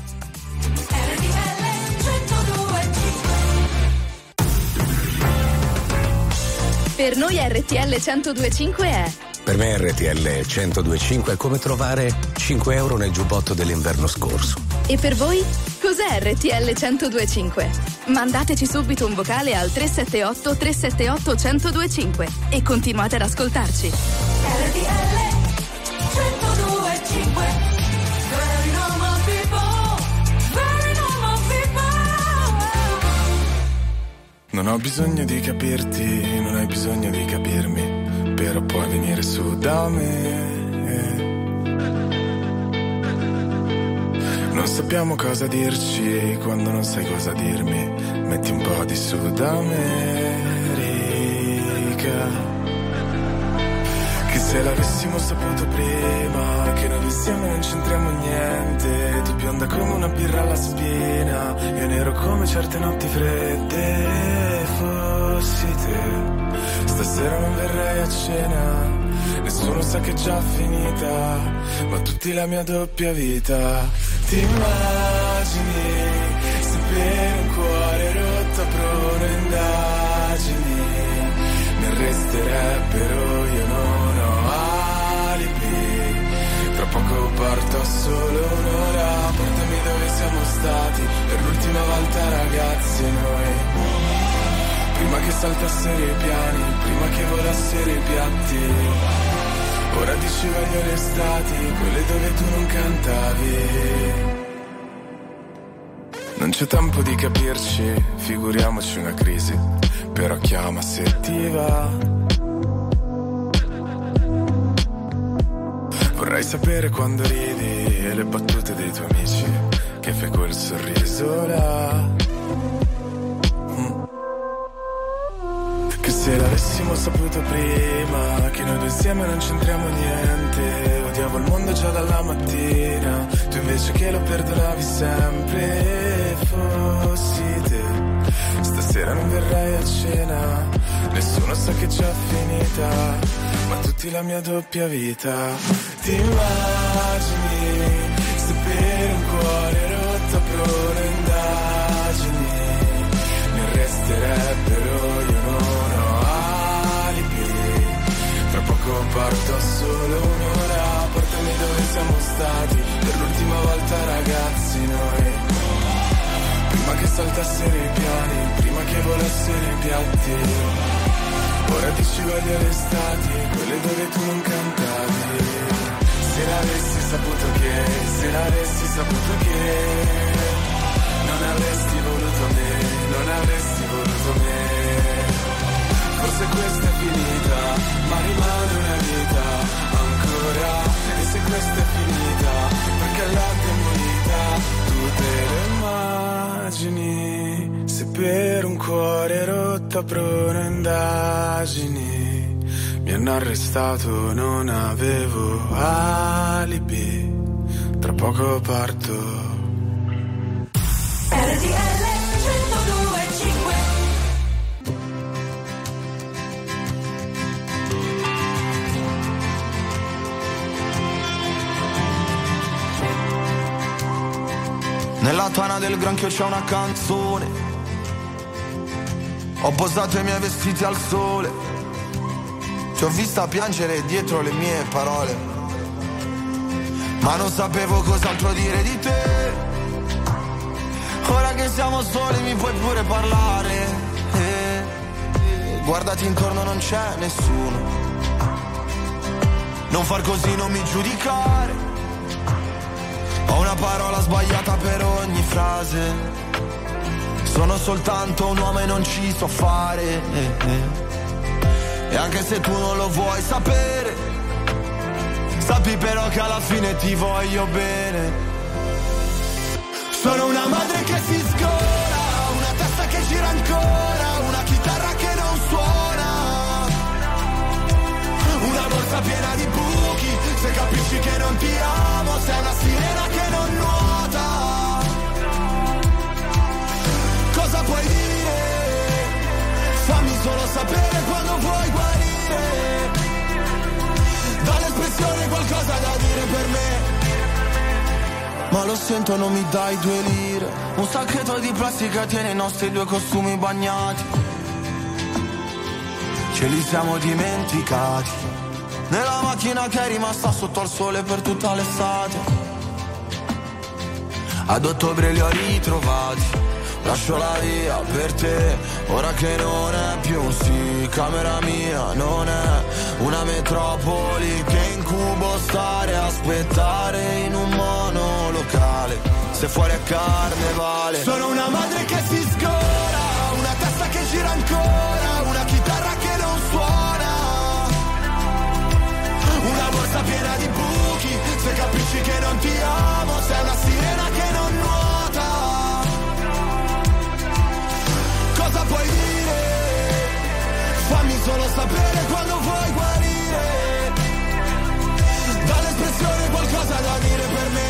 Speaker 8: Per noi R T L centodue e cinque è
Speaker 14: Per me R T L centodue e cinque è come trovare cinque euro nel giubbotto dell'inverno scorso.
Speaker 8: E per voi? Cos'è R T L centodue e cinque? Mandateci subito un vocale al tre sette otto tre sette otto centodue e cinque e continuate ad ascoltarci.
Speaker 11: R T L centodue e cinque. Very normal people, very normal people.
Speaker 10: Non ho bisogno di capirti, non hai bisogno di capirmi, però puoi venire su da me. Non sappiamo cosa dirci quando non sai cosa dirmi, metti un po' di Sud America. Che se l'avessimo saputo prima, che noi due siamo e non c'entriamo niente, tu bionda come una birra alla spina, io nero come certe notti fredde. Fossi te, stasera non verrei a cena, nessuno sa che è già finita, ma tutti la mia doppia vita. Ti immagini sapere un cuore rotto apro le indagini, mi arresterebbero, io non ho alibi, tra poco parto solo un'ora, portami dove siamo stati per l'ultima volta ragazzi noi, prima che saltassero i piani, prima che volassero i piatti, ora dici voglio le estati, quelle dove tu non cantavi. Non c'è tempo di capirci, figuriamoci una crisi, però chiama se ti va. Vorrei sapere quando ridi e le battute dei tuoi amici, che fai quel sorriso là. Mm. Che se l'avessimo saputo prima, che noi due insieme non c'entriamo niente, odiavo il mondo già dalla mattina, tu invece che lo perdonavi sempre. Fossi te, stasera non verrai a cena, nessuno sa che è già finita, ma tutti la mia doppia vita. Ti immagini sapere un cuore rotto apro le indagini, mi arresterebbero, io non ho alibi, tra poco parto solo un'ora, portami dove siamo stati per l'ultima volta ragazzi noi, prima che saltassero i piani, prima che volassero i piatti, ora dici voglio le estati, quelle dove tu non cantavi. Se l'avessi saputo che, se l'avessi saputo che non avresti voluto me, non avresti voluto me. Forse questa è finita, ma rimane una vita ancora. E se questa è finita, perché la demolita, tu te
Speaker 7: per un cuore rotto a prone indagini. Mi hanno arrestato, non avevo alibi. Tra poco parto.
Speaker 11: R T L centodue e cinque.
Speaker 6: Nella tana del granchio c'è una canzone. Ho posato i miei vestiti al sole. Ti ho vista piangere dietro le mie parole, ma non sapevo cos'altro dire di te. Ora che siamo soli mi puoi pure parlare. eh, Guardati intorno, non c'è nessuno. Non far così, non mi giudicare. Ho una parola sbagliata per ogni frase. Sono soltanto un uomo e non ci so fare. eh, eh. E anche se tu non lo vuoi sapere, sappi però che alla fine ti voglio bene. Sono una madre che si scola, una testa che gira ancora, una chitarra che non suona, una borsa piena di buchi. Se capisci che non ti amo, sei una sirena che non nuota. Cosa puoi dire? Fammi solo sapere quando vuoi guarire. Dall'espressione qualcosa da dire per me. Ma lo sento, non mi dai due lire. Un sacchetto di plastica tiene i nostri due costumi bagnati. Ce li siamo dimenticati nella macchina che è rimasta sotto al sole per tutta l'estate. Ad ottobre li ho ritrovati. Lascio la via per te, ora che non è più un sì, camera mia, non è una metropoli che incubo stare a aspettare in un monolocale, se fuori è carnevale. Sono una madre che si scola, una testa che gira ancora, una chitarra che non suona, una borsa piena di buchi. Se capisci che non ti amo, sei una sirena che non nuota. Cosa puoi dire? Fammi solo sapere quando vuoi guarire. Dall'espressione qualcosa da dire per me.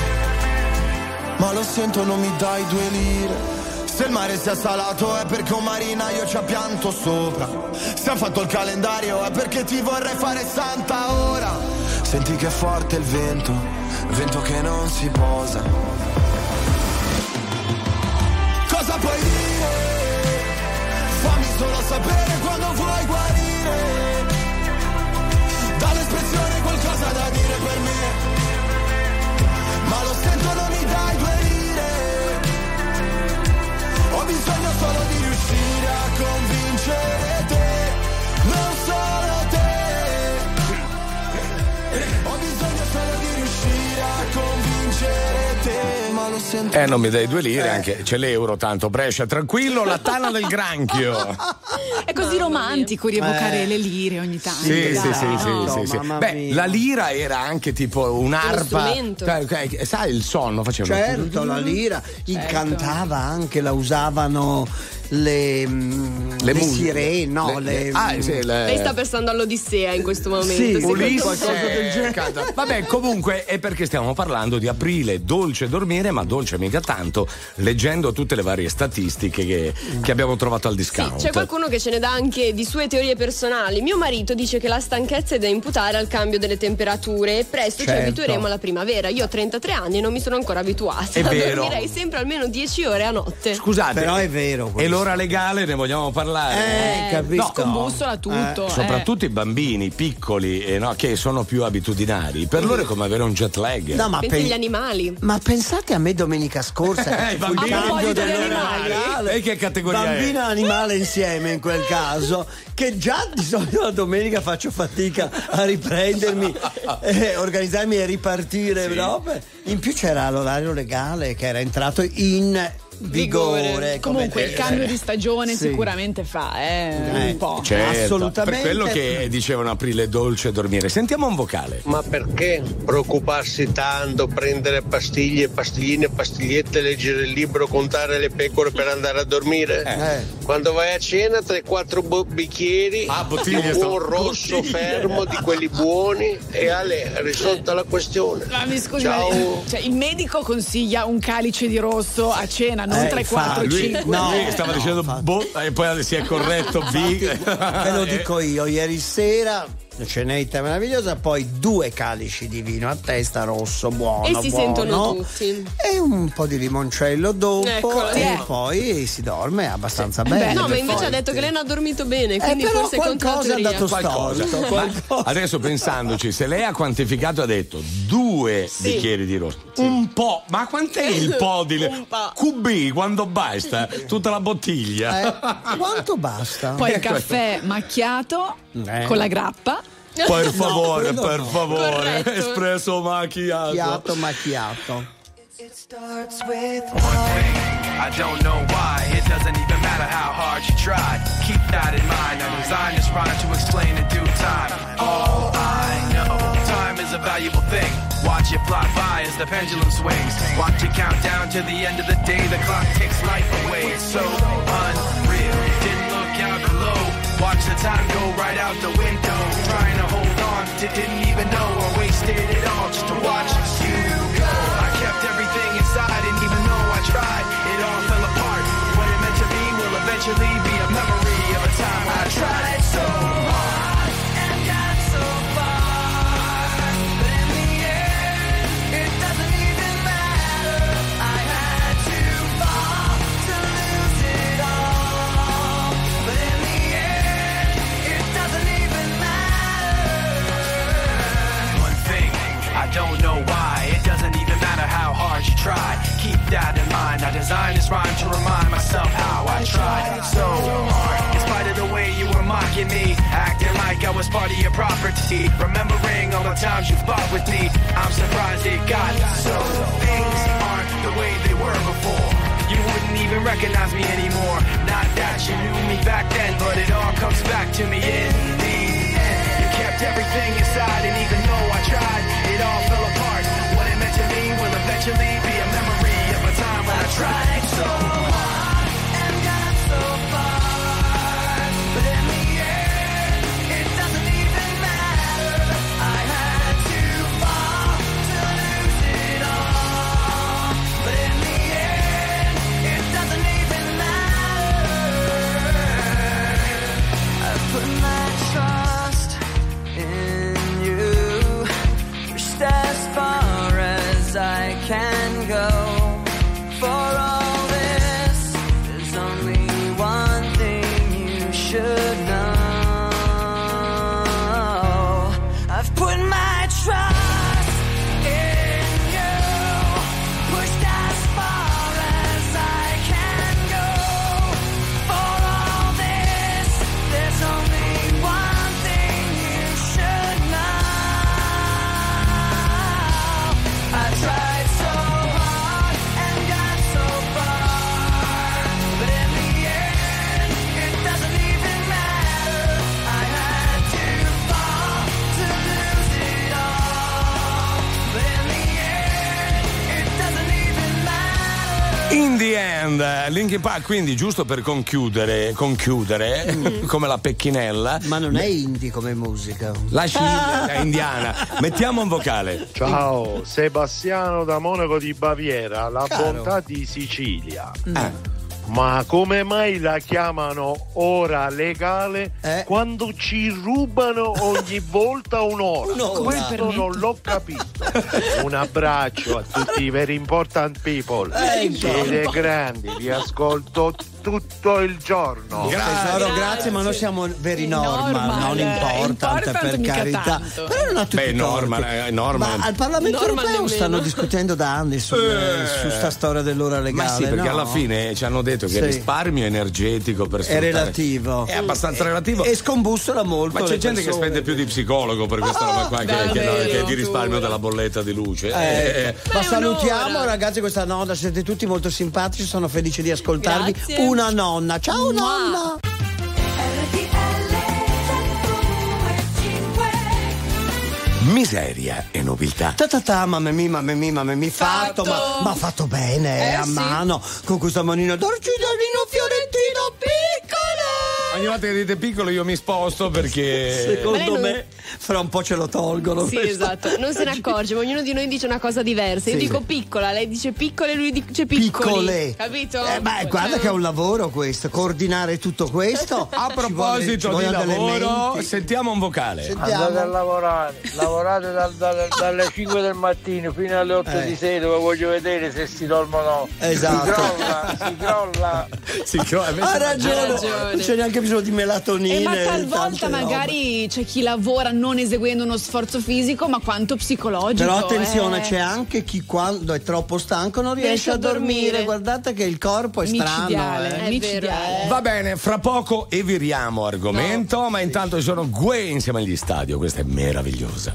Speaker 6: Ma lo sento, non mi dai due lire. Se il mare sia salato è perché un marinaio ci ha pianto sopra. Se ha fatto il calendario è perché ti vorrei fare santa ora. Senti che forte il vento, vento che non si posa. Cosa puoi dire? Fammi solo sapere quando vuoi guarire. Dall'espressione qualcosa da dire per me. Ma lo sento, non mi dai due lire. Ho bisogno solo di riuscire a convincere te, non solo te. Ho bisogno solo di riuscire a convincere te, ma lo sento.
Speaker 1: Eh, non mi dai due lire, eh. Anche c'è l'euro, tanto Brescia, tranquillo, la tana del granchio.
Speaker 4: È così romantico rievocare eh. le lire ogni tanto.
Speaker 1: Sì,
Speaker 4: dai,
Speaker 1: sì, sì,
Speaker 4: no?
Speaker 1: sì, sì, sì. Beh, la lira era anche tipo un'arpa. Cioè, sai, il sonno faceva.
Speaker 2: Certo, la lira incantava anche, la usavano le, le, le sirene, no? Le, le,
Speaker 1: ah, sì, le...
Speaker 3: Lei sta pensando all'Odissea in questo momento.
Speaker 2: Sì,
Speaker 1: qualcosa del genere. Vabbè, comunque è perché stiamo parlando di aprile, dolce dormire, ma dolce mica tanto, leggendo tutte le varie statistiche che, che abbiamo trovato al discount.
Speaker 3: Sì, c'è qualcuno che ce ne dà anche di sue teorie personali. Mio marito dice che la stanchezza è da imputare al cambio delle temperature e presto certo. ci abitueremo alla primavera. Io ho trentatré anni e non mi sono ancora abituata.
Speaker 1: È vero.
Speaker 3: Dormirei sempre almeno dieci ore a notte.
Speaker 1: Scusate,
Speaker 2: però è vero.
Speaker 1: E l'ora legale ne vogliamo parlare?
Speaker 2: Eh, capisco.
Speaker 4: No, con bussola tutto.
Speaker 1: Eh.
Speaker 4: Eh.
Speaker 1: Soprattutto i bambini piccoli, eh, no, che sono più abitudinari. Per loro è come avere un jet lag.
Speaker 2: No, ma
Speaker 3: pensi
Speaker 2: pe-
Speaker 3: agli animali.
Speaker 2: Ma pensate a me domenica scorsa.
Speaker 1: Eh, i bambini.
Speaker 2: A proposito
Speaker 4: degli animali.
Speaker 1: E che categoria
Speaker 2: bambino
Speaker 1: è?
Speaker 2: e animale insieme in quel caso, che già di solito la domenica faccio fatica a riprendermi, eh, organizzarmi e ripartire,
Speaker 1: sì.
Speaker 2: no? In più c'era l'orario legale che era entrato in vigore.
Speaker 4: Comunque il cambio di stagione
Speaker 2: sì.
Speaker 4: sicuramente fa, eh,
Speaker 1: Eh,
Speaker 4: un po'.
Speaker 1: certo,
Speaker 2: assolutamente.
Speaker 1: per quello che dicevano aprile è dolce dormire. Sentiamo un vocale.
Speaker 15: Ma perché preoccuparsi tanto, prendere pastiglie, pastigline, pastigliette, leggere il libro, contare le pecore per andare a dormire?
Speaker 2: Eh.
Speaker 15: Quando vai a cena, tre quattro bo- bicchieri,
Speaker 1: Ah,
Speaker 15: di
Speaker 1: bottiglie,
Speaker 15: un
Speaker 1: sto-
Speaker 15: buon rosso
Speaker 1: bottiglie.
Speaker 15: fermo, di quelli buoni, e Ale, risolta la questione.
Speaker 4: Ma mi scusi,
Speaker 15: Ciao.
Speaker 4: ma- cioè, il medico consiglia un calice di rosso a cena, non
Speaker 2: Eh,
Speaker 4: tre, quattro,
Speaker 1: lui,
Speaker 4: cinque.
Speaker 2: no,
Speaker 1: lui stava
Speaker 2: no,
Speaker 1: dicendo
Speaker 2: infatti.
Speaker 1: boh, e poi si è corretto B.
Speaker 2: Ve lo dico io, ieri sera cenetta meravigliosa, poi due calici di vino a testa rosso buono,
Speaker 3: E si
Speaker 2: buono,
Speaker 3: sentono tutti.
Speaker 2: e un po' di limoncello dopo
Speaker 3: Eccolo,
Speaker 2: e
Speaker 3: eh.
Speaker 2: poi si dorme abbastanza bene.
Speaker 3: No, ma
Speaker 2: per
Speaker 3: invece
Speaker 2: forte.
Speaker 3: ha detto che lei non ha dormito bene, quindi
Speaker 2: Eh, però
Speaker 3: forse è contro la
Speaker 2: qualcosa è
Speaker 3: teoria.
Speaker 2: andato
Speaker 1: Qualcosa.
Speaker 2: storto,
Speaker 1: Ma
Speaker 2: qualcosa.
Speaker 1: adesso pensandoci, se lei ha quantificato, ha detto due
Speaker 3: Sì.
Speaker 1: bicchieri di rosso, un po', ma quant'è il po' di le...
Speaker 3: Un po'.
Speaker 1: Q B quando basta? Tutta la bottiglia.
Speaker 2: Eh, quanto basta?
Speaker 4: Poi il caffè macchiato
Speaker 2: Eh.
Speaker 4: con la grappa.
Speaker 1: Per favore,
Speaker 2: quello
Speaker 1: per
Speaker 2: no.
Speaker 1: favore,
Speaker 3: Corretto.
Speaker 1: espresso macchiato.
Speaker 2: Macchiato, macchiato.
Speaker 7: I don't know why, it doesn't even matter how hard you try. Keep that in mind, I designed this rhyme to explain in due time. All I know, time is a valuable thing. Watch it fly by as the pendulum swings. Watch it count down to the end of the day. The clock takes life away, it's so unreal. Didn't look out below, watch the time go right out the window. Trying to hold on to didn't even know or wasted it all just to watch you go. I kept everything inside and even though I tried, it all fell apart. What it meant to be will eventually be a memory of a time I tried so hard and got so far. But in the end, it doesn't even matter. I had to fall to lose it all. But in the end, it doesn't even matter. One thing, I don't know why. It doesn't even matter how hard you try. Keep that in mind. I designed this rhyme to remind myself how I tried so hard. In spite of the way you were mocking me, acting like I was part of your property. Remembering all the times you fought with me, I'm surprised it got so. Things aren't the way they were before. You wouldn't even recognize me anymore. Not that you knew me back then, but it all comes back to me in the end. You kept everything inside, and even though I tried, it all fell apart. What it meant to me will eventually be a memory of a time when I tried so hard and got so far. But in the end, it doesn't even matter. I had to fall to lose it all. But in the end, it doesn't even matter. I put my trust in you, just as far as I can go. For all this, there's only one thing you should know. I've put my trust in you, pushed as far as I can go. For all this, there's only one thing you should know. I tried so hard and got so far, but in the end, it doesn't even matter. I had to fall to lose it all, but in the end, it doesn't even matter.
Speaker 1: In the end, Linkin Park, quindi giusto per conchiudere, conchiudere come la pecchinella.
Speaker 2: Ma non è indie come musica.
Speaker 1: Lasci è indiana. Mettiamo un vocale.
Speaker 16: Ciao, Sebastiano da Monaco di Baviera, la
Speaker 2: Caro.
Speaker 16: bontà di Sicilia.
Speaker 1: Eh.
Speaker 16: Ma come mai la chiamano ora legale
Speaker 2: Eh?
Speaker 16: quando ci rubano ogni volta un'ora?
Speaker 2: Un'ora.
Speaker 16: Questo non l'ho capito. Un abbraccio a tutti i very important people.
Speaker 2: Ecco.
Speaker 16: Siete grandi, vi ascolto tutto il giorno.
Speaker 2: Grazie, tesoro, grazie, ma noi siamo very normal, normal non important, important per carità. Tanto. Però non ha tutti
Speaker 1: Beh, normal, eh, normal.
Speaker 2: Ma al Parlamento
Speaker 3: Normal
Speaker 2: europeo
Speaker 3: nemmeno.
Speaker 2: stanno discutendo da anni su, eh. su sta storia dell'ora legale.
Speaker 1: Ma sì, perché
Speaker 2: no?
Speaker 1: alla fine ci hanno detto che
Speaker 2: Sì.
Speaker 1: il risparmio energetico per
Speaker 2: È
Speaker 1: sfruttare-
Speaker 2: relativo.
Speaker 1: È abbastanza relativo.
Speaker 2: E scombussola molto.
Speaker 1: Ma c'è
Speaker 2: le
Speaker 1: gente che
Speaker 2: persone.
Speaker 1: spende più di psicologo per questa roba qua che, che, no, che di risparmio della bolletta di luce.
Speaker 2: Eh,
Speaker 1: Eh,
Speaker 2: ma
Speaker 3: è
Speaker 2: salutiamo
Speaker 3: un'ora.
Speaker 2: ragazzi questa nonna, siete tutti molto simpatici, sono felice di ascoltarvi.
Speaker 3: Grazie.
Speaker 2: Una nonna, ciao
Speaker 3: Mua.
Speaker 2: nonna.
Speaker 14: Miseria e nobiltà.
Speaker 2: Ta ta ta, mamma mia, mamma mia, mamma mia, fatto,
Speaker 3: Fatto.
Speaker 2: ma, ma fatto bene,
Speaker 3: Eh,
Speaker 2: a
Speaker 3: sì.
Speaker 2: mano, con questa manina d'orcigliolino fiorentino piccolo.
Speaker 1: ogni volta che dite piccolo io mi sposto perché
Speaker 2: Secondo
Speaker 3: Ma lei non-
Speaker 2: me fra un po' ce lo tolgono.
Speaker 3: Sì,
Speaker 2: questo.
Speaker 3: esatto, non se ne accorge, ma ognuno di noi dice una cosa diversa. Io
Speaker 2: Sì.
Speaker 3: dico piccola, lei dice piccole, lui dice piccoli.
Speaker 2: Piccole.
Speaker 3: Capito?
Speaker 2: Eh, ma guarda
Speaker 3: Cioè,
Speaker 2: che è un lavoro questo, coordinare tutto questo.
Speaker 1: a
Speaker 2: Ci vuole- ci
Speaker 1: proposito di
Speaker 2: vogliono delle
Speaker 1: lavoro
Speaker 2: menti.
Speaker 1: sentiamo un vocale.
Speaker 2: Sentiamo.
Speaker 17: Andate a lavorare, lavorate dal- dal- dalle cinque del mattino fino alle otto
Speaker 2: Eh.
Speaker 17: di sera, dove voglio vedere se si dormono o no.
Speaker 2: Esatto.
Speaker 17: Si crolla, si crolla.
Speaker 1: Si crolla, invece-
Speaker 2: Ha ragione,
Speaker 3: Ha ragione.
Speaker 2: non c'è neanche bisogno di melatonina.
Speaker 4: Eh, ma
Speaker 2: e
Speaker 4: talvolta
Speaker 2: tante
Speaker 4: magari c'è chi lavora non eseguendo uno sforzo fisico, ma quanto psicologico.
Speaker 2: Però attenzione,
Speaker 4: eh.
Speaker 2: c'è anche chi quando è troppo stanco non riesce,
Speaker 3: Riesce
Speaker 2: a
Speaker 3: a
Speaker 2: dormire.
Speaker 3: dormire.
Speaker 2: Guardate che il corpo è
Speaker 4: Micidiale,
Speaker 2: strano.
Speaker 3: È
Speaker 2: Eh.
Speaker 4: micidiale.
Speaker 3: vero.
Speaker 1: Va bene, fra poco eviriamo argomento, ma intanto ci sono Gue insieme agli stadio, questa è meravigliosa.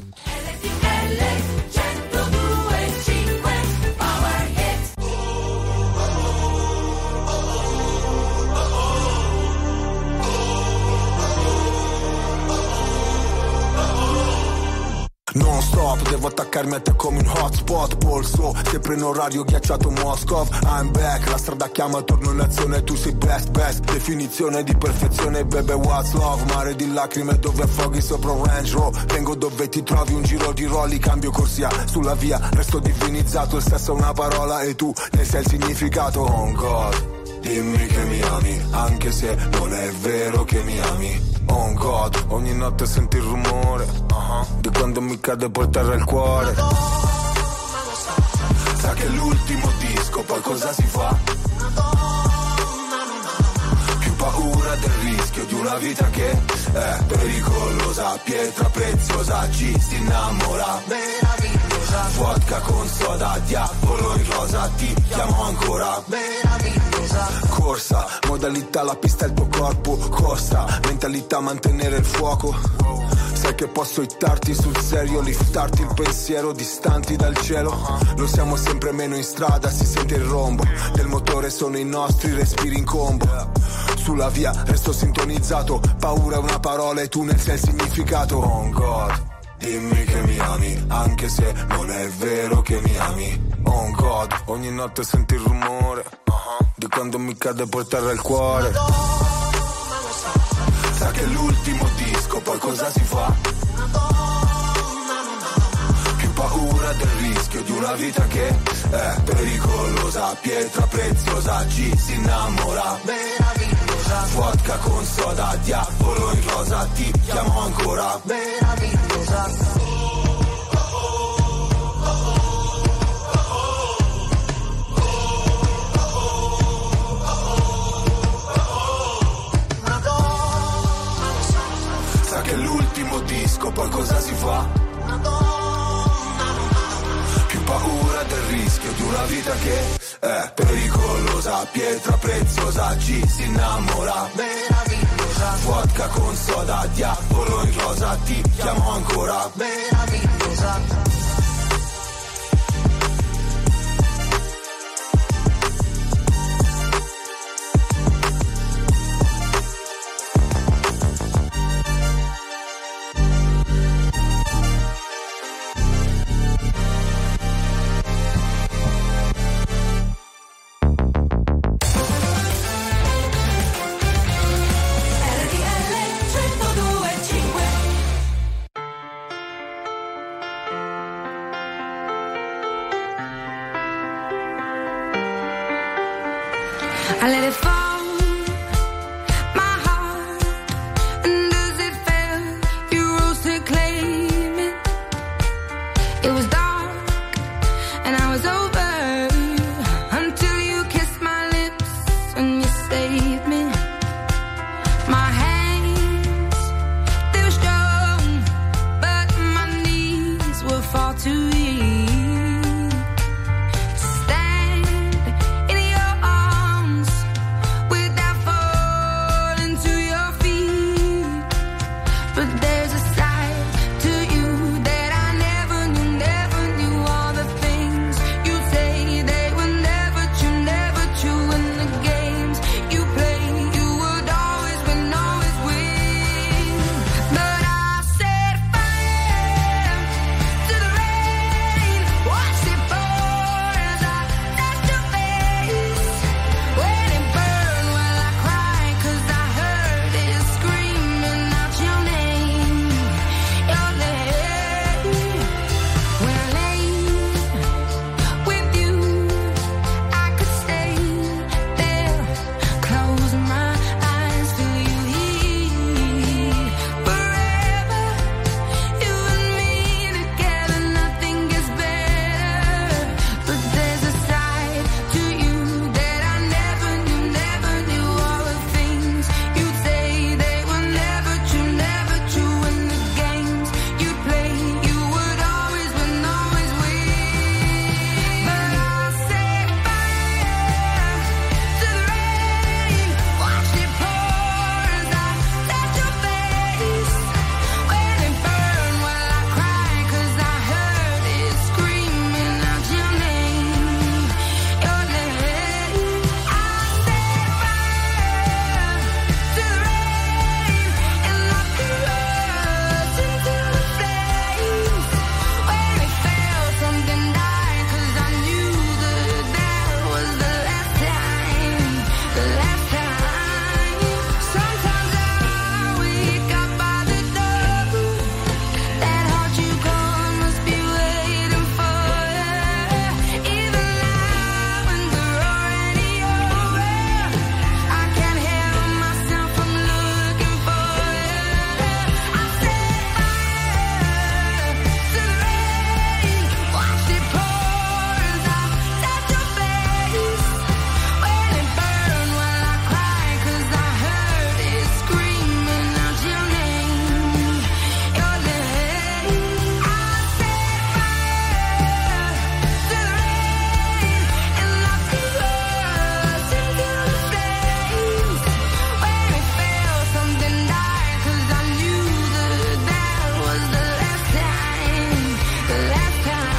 Speaker 18: Non stop, devo attaccarmi a te come un hotspot. Polso, sempre in orario ghiacciato Moscow. I'm back, la strada chiama, torno in azione. Tu sei best, best, definizione di perfezione. Baby, what's love? Mare di lacrime dove affoghi sopra un Range Rover. Vengo dove ti trovi, un giro di rolli, cambio corsia. Sulla via, resto divinizzato. Il sesso è una parola e tu ne sei il significato. Oh God, dimmi che mi ami, anche se non è vero che mi ami. Oh God, ogni notte sento il rumore uh-huh, di quando mi cade poi terra il cuore. Sa che è l'ultimo disco, poi cosa si fa? Più paura del rischio di una vita che è pericolosa. Pietra preziosa, ci si innamora. Meravigliosa, vodka con soda, diavolo in rosa, ti chiamo ancora. Meravigliosa, corsa, modalità la pista il tuo corpo costa, mentalità mantenere il fuoco. Sai che posso hittarti sul serio, liftarti il pensiero distanti dal cielo. Lo siamo sempre meno in strada, si sente il rombo del motore, sono i nostri respiri in combo. Sulla via resto sintonizzato, paura è una parola e tu ne sai il significato. Oh God, dimmi che mi ami, anche se non è vero che mi ami. Oh God, ogni notte senti il rumore uh-huh, di quando mi cade per terra il cuore. Sa che è l'ultimo disco, poi cosa si fa? Più paura del rischio di una vita che è pericolosa. Pietra preziosa, ci si innamora. Meravigliosa, vodka con soda, diavolo in rosa, ti chiamo ancora. Meravigliosa. Sa che è l'ultimo disco, poi cosa si fa? Più paura del rischio di una vita che è pericolosa. Pietra preziosa, ci si innamora. Meravigliosa, vodka con soda, diavolo in rosa, ti chiamo ancora. Meravigliosa.
Speaker 19: but there's a side to you that I never knew, never knew. All the things you say, they were never true, never true. In the games you play, you would always win, always win. But I set fire to the rain, watch it pour as I touch your face. When it burn, will I cry? 'Cause I heard it screaming out your name, your name. When I lay with you, I could stay there, close my eyes, feel you here forever. You and me together, nothing gets better. But there's a side to you that I never knew, never knew. All the things you say, they were never true, never true. In the games you play, you would always win, always win. But I set fire to the rain, watch it pour as I touch your face. When it burn, will I cry? 'Cause I heard it screaming out your name, your name. I set fire to the rain and locked the rust into the flames. When it fell, something died, 'cause I knew that that was the last time, the last time. Sometimes I wake up by the door, that heart you gone must be waiting for you. Even now when we're already over, I can't help myself from looking for you. I set fire to the rain, watch it pour as I touch your face. When it burn, will I cry? 'Cause I heard it screaming out your name, your name. I set fire to the rain and locked the rust into the flames. When it fell, something died, 'cause I knew that that was the last time, the last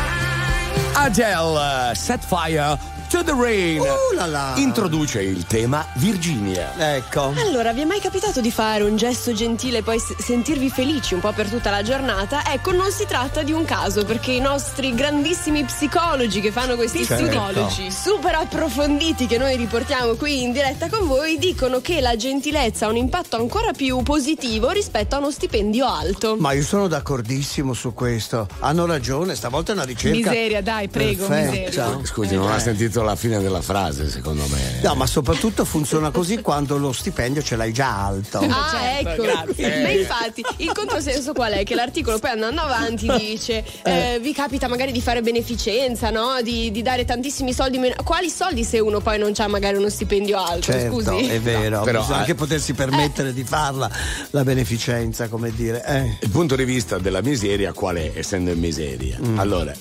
Speaker 19: time.
Speaker 1: Adele, uh, Set Fire to the Rain.
Speaker 2: Uh, la la.
Speaker 1: Introduce il tema Virginia.
Speaker 2: Ecco.
Speaker 3: Allora, vi è mai capitato di fare un gesto gentile e poi s- sentirvi felici un po' per tutta la giornata? Ecco, non si tratta di un caso, perché i nostri grandissimi psicologi che fanno questi
Speaker 2: Certo.
Speaker 3: studi super approfonditi che noi riportiamo qui in diretta con voi dicono che la gentilezza ha un impatto ancora più positivo rispetto a uno stipendio alto.
Speaker 2: Ma io sono d'accordissimo su questo. Hanno ragione, stavolta è una ricerca.
Speaker 4: Miseria, dai, prego,
Speaker 2: perfetta.
Speaker 4: miseria.
Speaker 1: Scusi, non ha sentito la fine della frase, secondo me.
Speaker 2: No, ma soprattutto funziona così quando lo stipendio ce l'hai già alto.
Speaker 3: Ah,
Speaker 4: certo,
Speaker 3: ecco.
Speaker 4: grazie.
Speaker 3: Ma infatti il controsenso qual è? Che l'articolo poi andando avanti dice eh, vi capita magari di fare beneficenza, no? Di, di dare tantissimi soldi. men- Quali soldi se uno poi non c'ha magari uno stipendio alto?
Speaker 2: Certo,
Speaker 3: Scusi.
Speaker 2: è vero,
Speaker 1: No, però,
Speaker 2: bisogna
Speaker 1: eh.
Speaker 2: anche potersi permettere di farla la beneficenza, come dire. Eh.
Speaker 1: Il punto di vista della miseria qual è, essendo in miseria?
Speaker 2: Mm.
Speaker 1: Allora,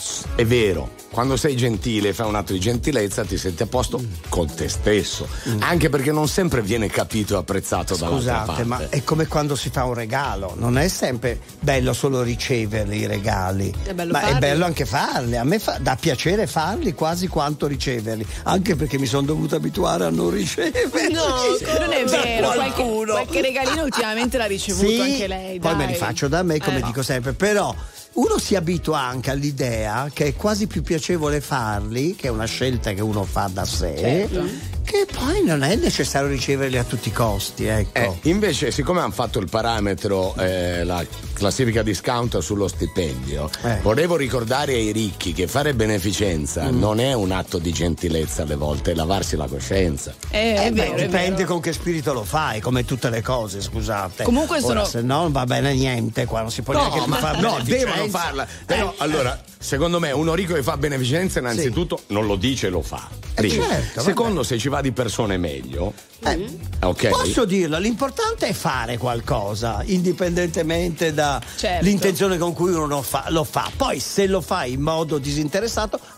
Speaker 1: è vero, quando sei gentile, fai un atto di gentilezza, ti senti a posto con te stesso, anche perché non sempre viene capito e apprezzato dall'altra
Speaker 2: Scusate,
Speaker 1: parte.
Speaker 2: ma è come quando si fa un regalo, non è sempre bello solo riceverli i regali,
Speaker 3: È bello
Speaker 2: ma è
Speaker 3: farli.
Speaker 2: bello anche farli. A me fa, dà piacere farli quasi quanto riceverli, anche perché mi sono dovuto abituare a non riceverli.
Speaker 3: No,
Speaker 4: Non è vero, qualche,
Speaker 2: qualcuno.
Speaker 4: qualche regalino ultimamente l'ha ricevuto
Speaker 2: Sì,
Speaker 4: anche lei.
Speaker 2: poi
Speaker 4: dai.
Speaker 2: me li faccio da me, come
Speaker 4: Eh.
Speaker 2: dico sempre, però uno si abitua anche all'idea che è quasi più piacevole farli, che è una scelta che uno fa da sé,
Speaker 4: Certo.
Speaker 2: che poi non è necessario riceverli a tutti i costi, ecco.
Speaker 1: Eh, invece, siccome hanno fatto il parametro, eh, la classifica discount sullo stipendio,
Speaker 2: Eh.
Speaker 1: volevo ricordare ai ricchi che fare beneficenza
Speaker 2: Mm.
Speaker 1: non è un atto di gentilezza alle volte, è lavarsi la coscienza.
Speaker 4: Eh, è
Speaker 2: Eh, beh,
Speaker 4: vero, è
Speaker 2: dipende
Speaker 4: vero.
Speaker 2: con che spirito lo fai, come tutte le cose, scusate.
Speaker 4: Comunque
Speaker 2: Ora,
Speaker 4: sono-
Speaker 2: se no non va bene niente qua, non si può neanche
Speaker 1: ma,
Speaker 2: fare
Speaker 1: no,
Speaker 2: beneficenza.
Speaker 1: devono farla. Però,
Speaker 2: Eh.
Speaker 1: allora, secondo me, uno ricco che fa beneficenza, innanzitutto, non lo dice, lo fa. Primo.
Speaker 2: certo,
Speaker 1: Secondo, se ci va di persone meglio.
Speaker 2: Eh,
Speaker 1: Ok.
Speaker 2: Posso dirlo, l'importante è fare qualcosa, indipendentemente
Speaker 4: Certo.
Speaker 2: dall'intenzione con cui uno lo fa, lo fa. Poi se lo fai in modo disinteressato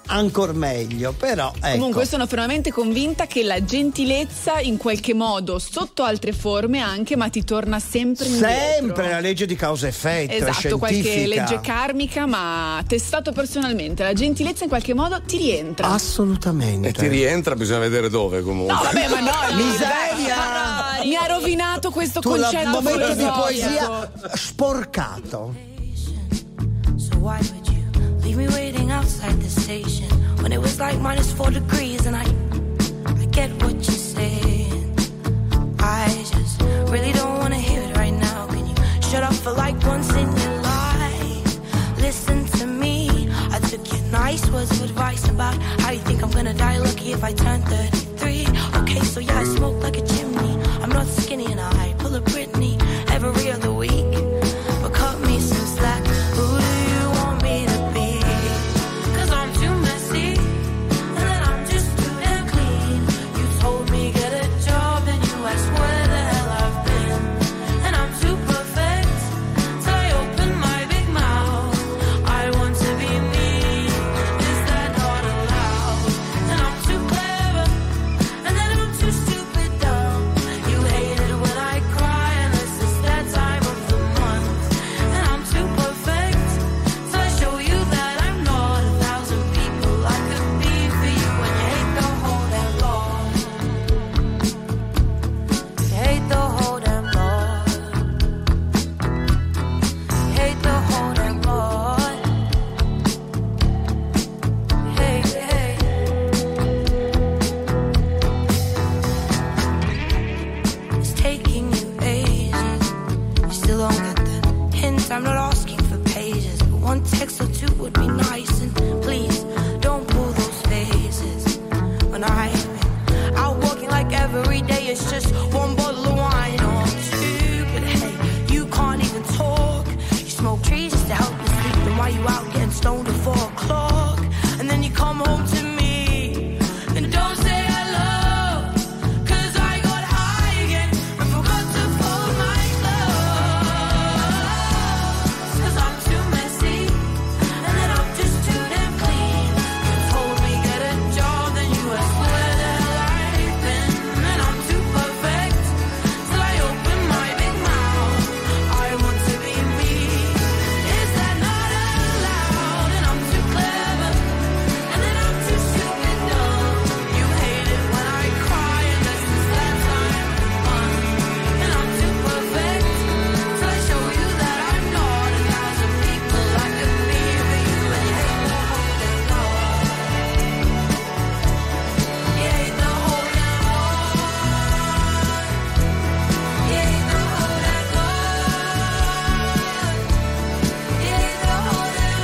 Speaker 2: ancora meglio, però ecco.
Speaker 4: Comunque sono fermamente convinta che la gentilezza in qualche modo, sotto altre forme anche, ma ti torna sempre indietro.
Speaker 2: Sempre la legge di causa e effetto,
Speaker 4: esatto, qualche
Speaker 2: scientifica.
Speaker 4: legge karmica, ma testato personalmente. La gentilezza in qualche modo ti rientra.
Speaker 2: Assolutamente.
Speaker 1: E ti rientra, bisogna vedere dove comunque.
Speaker 4: No, vabbè, ma no,
Speaker 2: miseria!
Speaker 4: Mi ha rovinato questo
Speaker 2: Tu, la-
Speaker 4: concetto
Speaker 2: momento di
Speaker 4: filosofico.
Speaker 2: poesia sporcato.
Speaker 19: So why would you leave me waiting outside the station when it was like minus four degrees? And I, I get what you're saying. I just really don't want to hear it right now. Can you shut up for like once in your life? Listen to me. I took your nice words of advice about how you think I'm gonna die lucky if I turn thirty-three. Okay, so yeah, I smoke like a chimney. I'm not skinny and I pull a Britney every other week. But cut me some slack. Who do you want me to be? 'Cause I'm too messy and then I'm just too damn clean. You told me get a job and you asked where the hell I've been. And I'm too perfect till I open my big mouth. I want to be me. Is that not allowed? And I'm too clever and then I'm too stupid dumb. You hate it when I cry unless it's that time of the month. And I'm too perfect so I show you that I'm not a thousand people I could be for you. And you hate the whole damn lot. You hate the whole damn lot. You hate the whole damn lot. Hey, hey. It's taking you ages. You still don't get the hint. I'm not asking for pages, but one text or two would be nice. And please don't pull those faces. When I'm out walking like every day, it's just one bottle of wine or two. But hey, you can't even talk. You smoke trees just to help you sleep. Then why you out getting stoned at four o'clock? And then you come home to me and don't say hello. 'Cause I got high again and forgot to fold my clothes. 'Cause I'm too messy and then I'm just too damn clean. You told me get a job, then you asked where the hell I've been. And I'm too perfect till I open my big mouth. I want to be me. Is that not allowed? And I'm too clever and then I'm too stupid dumb. You hate it when I cry unless it's that time of month. And I'm too perfect till I show you that I'm not a thousand people I could be for you. And you hate the whole damn lot. You hate the whole damn lot. You hate the whole damn lot. You hate the whole damn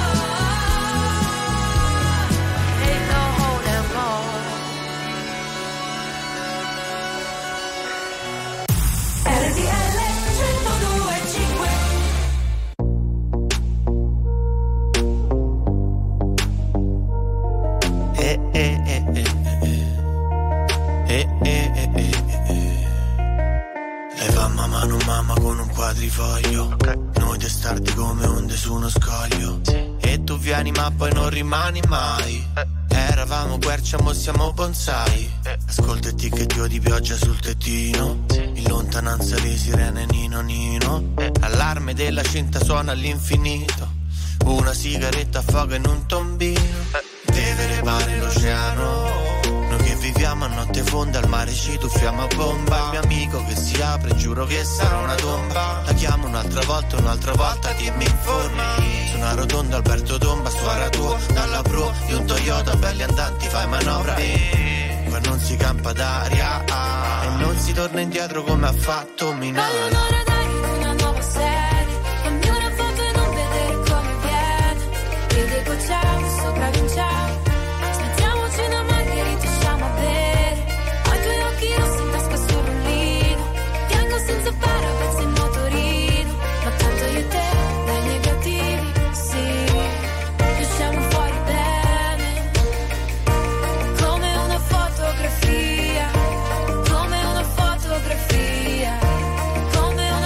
Speaker 19: lot. You hate the whole damn lot. R T L centodue e cinque.
Speaker 6: Eh, eh, eh, eh, eh, eh, eh, eh, eh, eh. Lei fa mamma non mamma con un quadrifoglio. Noi testardi come onde su uno scoglio. E tu vieni ma poi non rimani mai. Eravamo quercia, mo siamo bonsai. Ascolta e ti che dio di pioggia sul tettino. In lontananza le sirene nino nino. Allarme della cinta suona all'infinito. Una sigaretta affoga in un tombino. Deve repare l'oceano. Noi che viviamo a notte fonda al mare ci tuffiamo a bomba. Il mio amico che si apre giuro che sarà una tomba. La chiamo un'altra volta, un'altra volta ti mi informi. Su una rotonda Alberto Tomba, suora tua dalla pro di un Toyota, belli andanti fai manovra. E qua non si campa d'aria e non si torna indietro come ha fatto Milano.
Speaker 19: Voglio un'ora dai una nuova serie. Fammi una foto e non vedere come viene. Io dico ciao, sopra vinciamo. Smettiamoci una margherita, usciamo a bere. Ho i tuoi occhi rossi in tasca sul rullino. Bianco senza parabens in motorino. Ma tanto io e te, dai negativi, sì. Usciamo fuori bene. Come una fotografia. Come una fotografia. Come una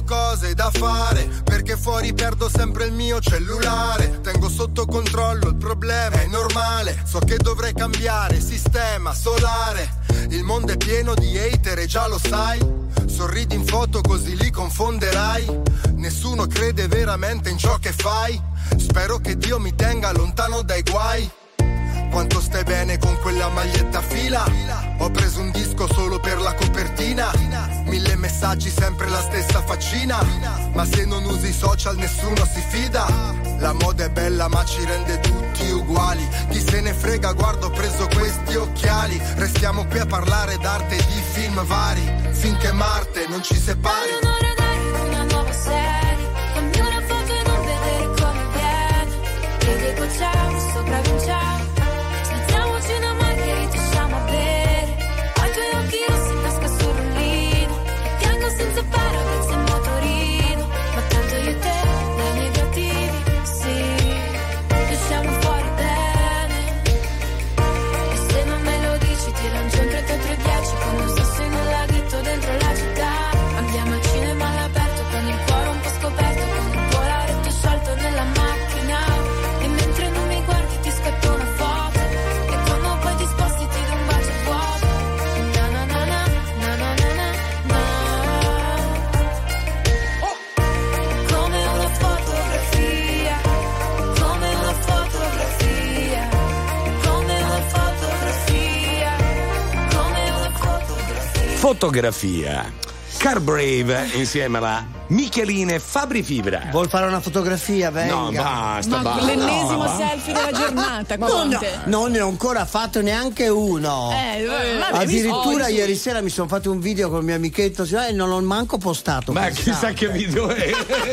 Speaker 20: cose da fare, perché fuori perdo sempre il mio cellulare. Tengo sotto controllo il problema, è normale. So che dovrei cambiare sistema solare. Il mondo è pieno di hater e già lo sai. Sorridi in foto così li confonderai. Nessuno crede veramente in ciò che fai. Spero che Dio mi tenga lontano dai guai. Quanto stai bene con quella maglietta a fila? Ho preso un disco solo per la copertina. Mille messaggi, sempre la stessa faccina. Ma se non usi i social nessuno si fida. La moda è bella ma ci rende tutti uguali. Chi se ne frega, guarda, ho preso questi occhiali. Restiamo qui a parlare d'arte e di film vari, finché Marte non ci separi.
Speaker 19: Un'ora dare una nuova serie, fammi una foto e non vedere come viene. Ti dico ciao, sopra vinciamo. Snazziamoci una margherita, usciamo a bere. Ho i tuoi occhi rossi in tasca sul rullino. E piango senza parabrizzi e motorino. Ma tanto io e te, dai negativi, sì, usciamo fuori bene. E se non me lo dici ti lancio un trenta tre dieci con un sasso in un laghetto dentro la città. Andiamo al cinema all'aperto con il cuore un po' scoperto, con un polaretto sciolto nella macchina. E mentre non mi guardi ti scatto una foto. E quando poi ti sposti ti do un bacio vuoto. Na na na na, na na na na na. Come una fotografia, come una fotografia, come una fotografia, come una fotografia.
Speaker 1: Fotografia. Car Brave insieme alla Micheline Fabri Fibra.
Speaker 2: Vuol fare una fotografia? Venga.
Speaker 1: No, basta,
Speaker 4: Ma
Speaker 1: basta.
Speaker 4: l'ennesimo
Speaker 1: No,
Speaker 4: selfie della giornata,
Speaker 2: Ma no,
Speaker 4: Conte.
Speaker 2: non ne ho ancora fatto neanche uno.
Speaker 4: Eh, vabbè,
Speaker 2: Addirittura
Speaker 4: mi-
Speaker 2: ieri sera mi sono fatto un video con il mio amichetto e non l'ho manco postato.
Speaker 1: Ma
Speaker 2: pensate.
Speaker 1: chissà che video è.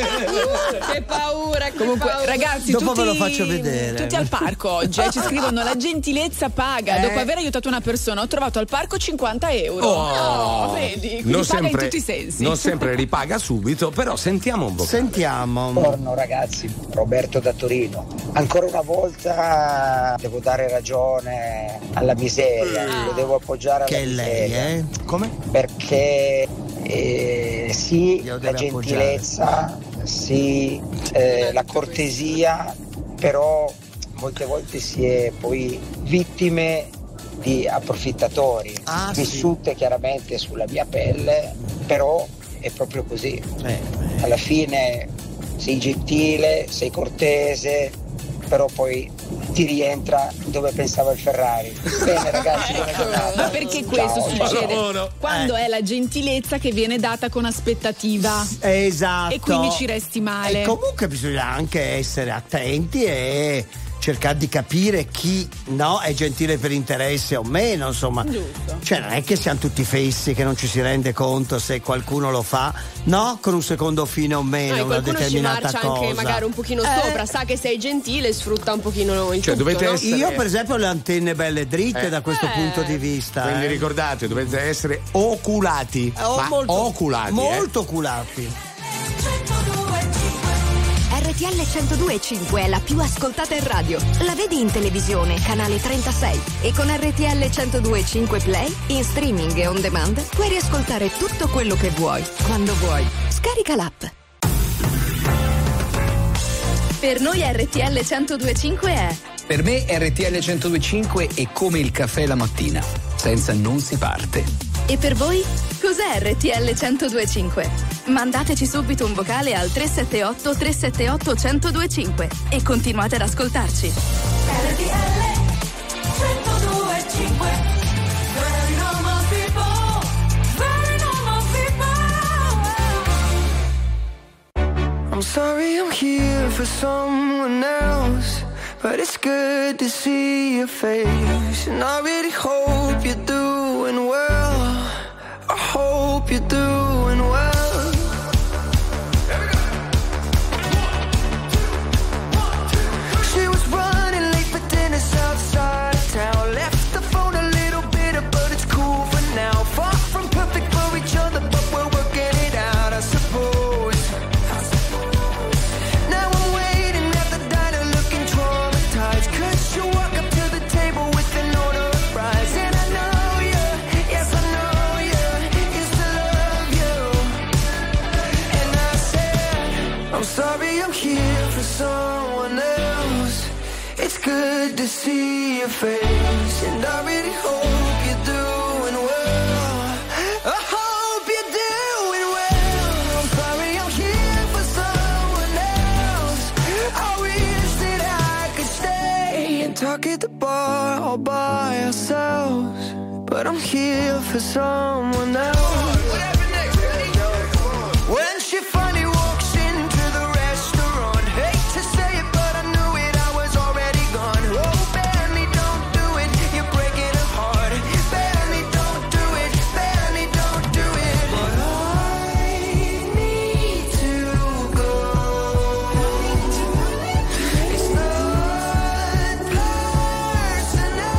Speaker 3: Che paura, che
Speaker 4: Comunque,
Speaker 3: paura.
Speaker 4: ragazzi,
Speaker 2: Dopo
Speaker 4: tutti,
Speaker 2: ve lo faccio vedere.
Speaker 4: tutti al parco oggi. eh, Ci scrivono: la gentilezza paga.
Speaker 2: Eh.
Speaker 4: Dopo aver aiutato una persona, ho trovato al parco cinquanta euro.
Speaker 1: Oh.
Speaker 4: No, vedi? Quindi
Speaker 1: Non
Speaker 4: paga
Speaker 1: sempre,
Speaker 4: in tutti i sensi.
Speaker 1: non sempre ripaga subito, però sentiamo un po'.
Speaker 2: Sentiamo.
Speaker 21: Buongiorno ragazzi, Roberto da Torino. Ancora una volta devo dare ragione alla miseria,
Speaker 2: Ah.
Speaker 21: lo devo appoggiare alla
Speaker 2: Che è lei,
Speaker 21: miseria.
Speaker 2: eh? Come?
Speaker 21: Perché eh, sì,
Speaker 2: Glielo
Speaker 21: la
Speaker 2: deve
Speaker 21: gentilezza, sì, eh, la cortesia, però molte volte si è poi vittime di approfittatori,
Speaker 2: Ah, sì.
Speaker 21: vissute chiaramente sulla mia pelle, però è proprio così.
Speaker 2: Eh,
Speaker 21: Alla fine sei gentile, sei cortese, però poi ti rientra dove pensava il Ferrari. Bene ragazzi, buona giornata.
Speaker 4: Ma perché questo
Speaker 21: Ciao,
Speaker 4: succede?
Speaker 21: ciao.
Speaker 4: Quando è la gentilezza che viene data con aspettativa.
Speaker 2: Esatto.
Speaker 4: E quindi ci resti male.
Speaker 2: E comunque bisogna anche essere attenti e cercare di capire chi no è gentile per interesse o meno, insomma.
Speaker 4: Giusto.
Speaker 2: Cioè non è che siamo tutti fessi, che non ci si rende conto se qualcuno lo fa, no? Con un secondo fine o meno,
Speaker 3: No, e
Speaker 2: una
Speaker 3: qualcuno ci
Speaker 2: determinata
Speaker 3: marcia
Speaker 2: cosa.
Speaker 3: anche magari un pochino
Speaker 2: Eh.
Speaker 3: sopra, sa che sei gentile e sfrutta un pochino il
Speaker 1: Cioè,
Speaker 3: tutto,
Speaker 1: dovete
Speaker 3: no?
Speaker 1: essere-
Speaker 2: Io per esempio ho le antenne belle dritte
Speaker 1: Eh.
Speaker 2: da questo
Speaker 3: Eh.
Speaker 2: punto di vista.
Speaker 1: Quindi
Speaker 2: eh.
Speaker 1: ricordate, dovete essere oculati.
Speaker 2: Oh,
Speaker 1: ma
Speaker 2: molto,
Speaker 1: oculati. eh.
Speaker 2: molto oculati.
Speaker 22: R T L centodue e cinque è la più ascoltata in radio. La vedi in televisione, canale trentasei. E con R T L centodue e cinque Play, in streaming e on demand, puoi riascoltare tutto quello che vuoi, quando vuoi. Scarica l'app.
Speaker 8: Per noi R T L centodue e cinque è
Speaker 23: Per me R T L centodue e cinque è come il caffè la mattina, senza non si parte.
Speaker 8: E per voi? Cos'è R T L centodue e cinque? Mandateci subito un vocale al tre sette otto tre sette otto centodue e cinque e continuate ad ascoltarci.
Speaker 19: R T L centodue e cinque. Very normal people, very normal people.
Speaker 11: I'm sorry I'm here for someone else, but it's good to see your face. And I really hope you're doing well. I hope you're doing well. She was running late for dinner outside of town. Left the phone a little bitter, but it's cool for now. Far from perfect for each other, but we're working it out, I suppose. Now I'm waiting at the diner looking traumatized, 'cause you walk up to the table with an order of fries. And I know you, yes I know you, used to love you. to see your face, and I really hope you're doing well. I hope you're doing well. I'm sorry I'm here for someone else. I wish that I could stay and talk at the bar all by ourselves, but I'm here for someone else. When she finally walks into the restaurant, hate to say it, but I knew it, I was already gone. Oh, Benny, don't do it, you're breaking her heart. Benny, don't do it, Benny, don't do it. But I need to go. It's not personal.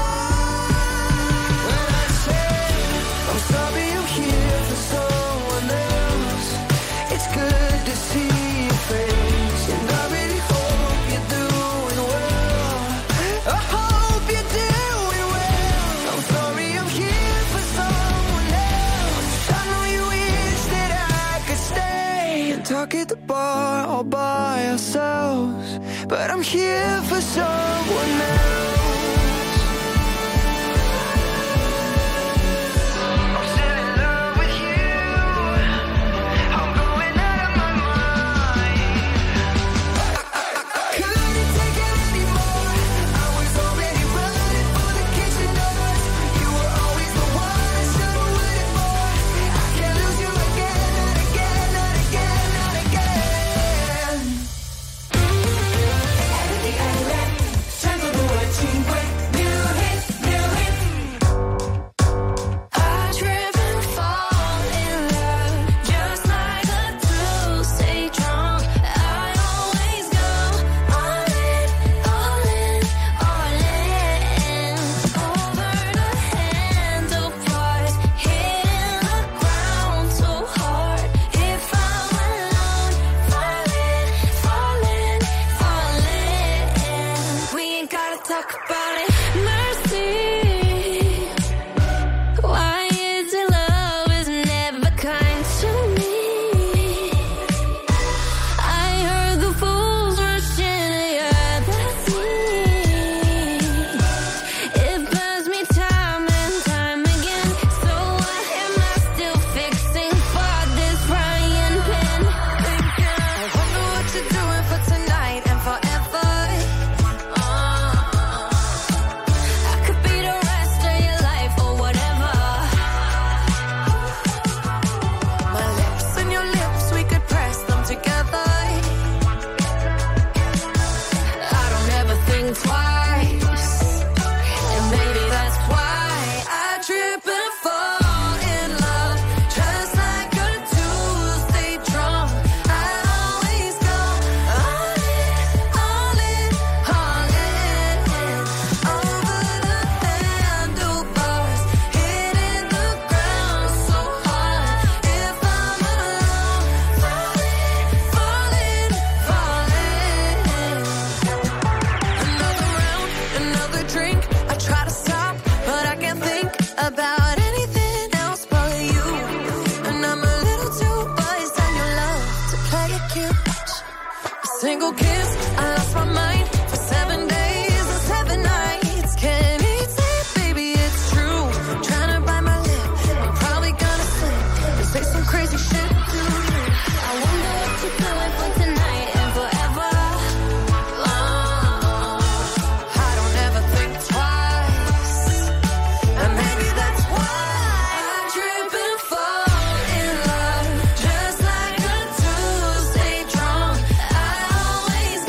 Speaker 11: When I say I'm sorry I'm here for someone else, it's good to see your face, and I really hope you're doing well. I hope you're doing well. I'm sorry I'm here for someone else. I know you wish that I could stay and talk at the bar all by ourselves, but I'm here for someone else. I'm still in love with you. I'm going out of my mind. I couldn't take it anymore. I was already running for the kitchen doors. You were always the one I should have waited for. I can't lose you again, not again, not again, not again. R T L centodue e cinque, new hit, new hit. I trip and fall in love, just like a two, stay drunk. I always go all in, all in, all in. Over the handlebars, hitting the ground so hard. If I'm alone, falling, falling, falling. We ain't gotta talk about it. Mercy, why is it love is never kind to me? I heard the fools rushing at the sea. It burns me time and time again. So why am I still fixing for this frying pan? I wonder what you're doing for tonight and forever. I could be the rest of your life or whatever. My lips and your lips, we could press them together. I don't ever think twice, and maybe that's why I trip and fall in love, just like a Tuesday drunk. I always go all in, all in, all in. Over the handlebars, hitting the ground so hard. If I'm alone, falling, falling, falling. Another round, another drink. I try to stop, but I can't think about anything else but you. And I'm a little too buzzed on your love to play it cute. A single kiss, I lost my mind for seven days and seven nights. Can't eat it, baby, it's true. Trying to bite my lip, I'm probably gonna slip and say some crazy shit to you. I wonder what you're doing for tonight and forever. Oh, I don't ever think twice, and maybe that's why I trip and fall in love, just like a Tuesday drunk. I always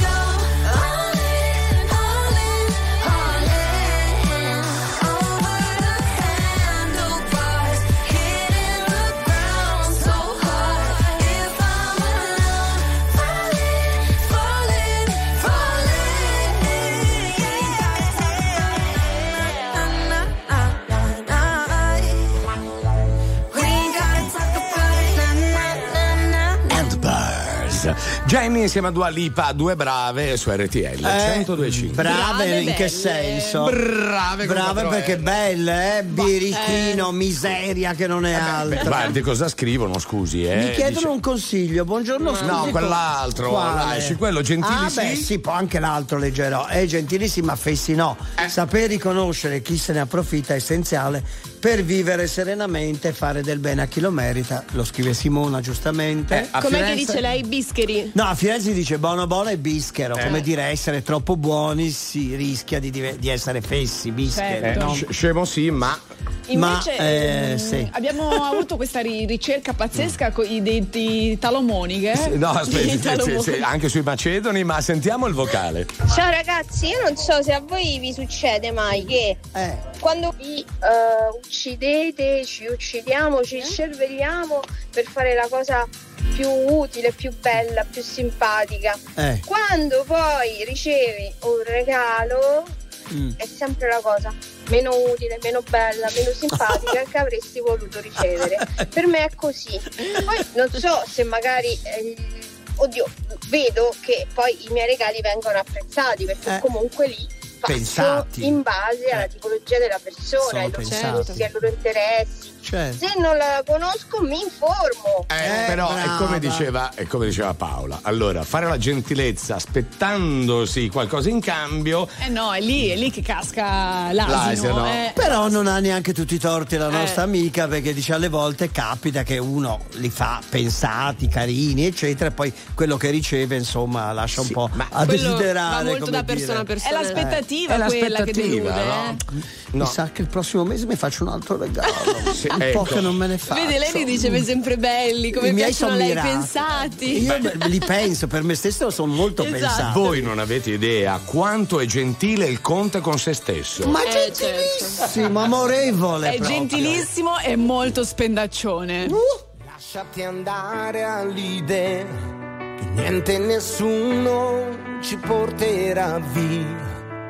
Speaker 1: Eyes. Jenny insieme a Dua Lipa, due brave su R T L
Speaker 2: Eh,
Speaker 1: centodue e cinque.
Speaker 2: Brave,
Speaker 3: Brave,
Speaker 2: in che
Speaker 3: belle.
Speaker 2: senso?
Speaker 1: Brave, con
Speaker 2: Brave
Speaker 1: quattro
Speaker 2: perché
Speaker 1: L.
Speaker 2: belle, eh? Birichino, miseria che non è altro.
Speaker 1: Guardi cosa scrivono, scusi, eh.
Speaker 2: Mi chiedono
Speaker 1: Dice-
Speaker 2: un consiglio, buongiorno. scusi,
Speaker 1: No,
Speaker 2: co-
Speaker 1: quell'altro,
Speaker 2: Quale?
Speaker 1: lasci quello, Gentili
Speaker 2: ah,
Speaker 1: sì.
Speaker 2: beh, sì, poi anche l'altro leggerò. Eh, Gentili sì, ma Fessi no.
Speaker 1: Eh.
Speaker 2: Saper riconoscere chi se ne approfitta è essenziale per vivere serenamente e fare del bene a chi lo merita. Lo scrive Simona, giustamente.
Speaker 1: a
Speaker 3: Com'è che
Speaker 1: Firenze-
Speaker 3: dice lei? Bischeri?
Speaker 2: No, a Firenze dice buono buono e bischero,
Speaker 1: Eh.
Speaker 2: come dire essere troppo buoni si rischia di, dive- di essere fessi, bischeri.
Speaker 1: Eh,
Speaker 2: no?
Speaker 1: sc- scemo sì, ma
Speaker 4: Invece
Speaker 2: Ma, eh,
Speaker 4: ehm,
Speaker 2: sì.
Speaker 4: abbiamo avuto questa ri- ricerca pazzesca con i denti talomoniche.
Speaker 1: Sì, no,
Speaker 4: I
Speaker 1: aspetti, sì,
Speaker 4: talomoni.
Speaker 1: sì, anche sui macedoni, ma sentiamo il vocale.
Speaker 5: Ciao ragazzi, io non so se a voi vi succede mai che quando vi eh, uccidete, ci uccidiamo, ci scervelliamo per fare la cosa più utile, più bella, più simpatica.
Speaker 2: Eh.
Speaker 5: Quando poi ricevi un regalo
Speaker 2: Mm.
Speaker 5: è sempre la cosa meno utile, meno bella, meno simpatica che avresti voluto ricevere. Per me è così. Poi non so se magari eh, oddio, vedo che poi i miei regali vengono apprezzati perché
Speaker 2: Eh.
Speaker 5: comunque lì faccio
Speaker 2: Pensati.
Speaker 5: in base alla tipologia della persona,
Speaker 2: Sono
Speaker 5: ai loro
Speaker 2: pensati.
Speaker 5: gusti, ai loro interessi.
Speaker 2: Certo.
Speaker 5: Se non la conosco mi informo.
Speaker 1: Eh, però è
Speaker 2: brava.
Speaker 1: come, diceva, è come diceva Paola. Allora, fare la gentilezza aspettandosi qualcosa in cambio.
Speaker 4: Eh no, è lì, è lì che casca l'asino.
Speaker 1: L'asino.
Speaker 4: eh.
Speaker 2: Però non ha neanche tutti i torti la
Speaker 4: Eh.
Speaker 2: nostra amica, perché dice alle volte capita che uno li fa pensati, carini, eccetera, e poi quello che riceve, insomma, lascia un po' a
Speaker 3: Quello
Speaker 2: desiderare.
Speaker 3: va molto
Speaker 2: come
Speaker 3: da
Speaker 2: dire.
Speaker 3: persona a
Speaker 4: È
Speaker 3: persona.
Speaker 4: l'aspettativa
Speaker 1: È
Speaker 4: quella che delude.
Speaker 1: l'aspettativa, no?
Speaker 4: eh.
Speaker 2: Mi sa che il prossimo mese mi faccio un altro regalo.
Speaker 1: Sì,
Speaker 2: un
Speaker 1: ecco.
Speaker 2: po' che non me ne faccio.
Speaker 3: Vede, lei mi dice "Beh, sempre belli, come
Speaker 2: I miei
Speaker 3: piacciono a
Speaker 2: son
Speaker 3: lei
Speaker 2: mirati.
Speaker 3: pensati.
Speaker 2: Io beh, li penso, per me stesso sono molto
Speaker 3: Esatto.
Speaker 2: pensati.
Speaker 1: Voi non avete idea quanto è gentile il conte con se stesso.
Speaker 2: Ma
Speaker 3: Eh,
Speaker 2: gentilissimo, amorevole.
Speaker 4: È
Speaker 2: proprio.
Speaker 4: gentilissimo e molto spendaccione.
Speaker 9: Lasciati andare all'idea che niente e nessuno ci porterà via.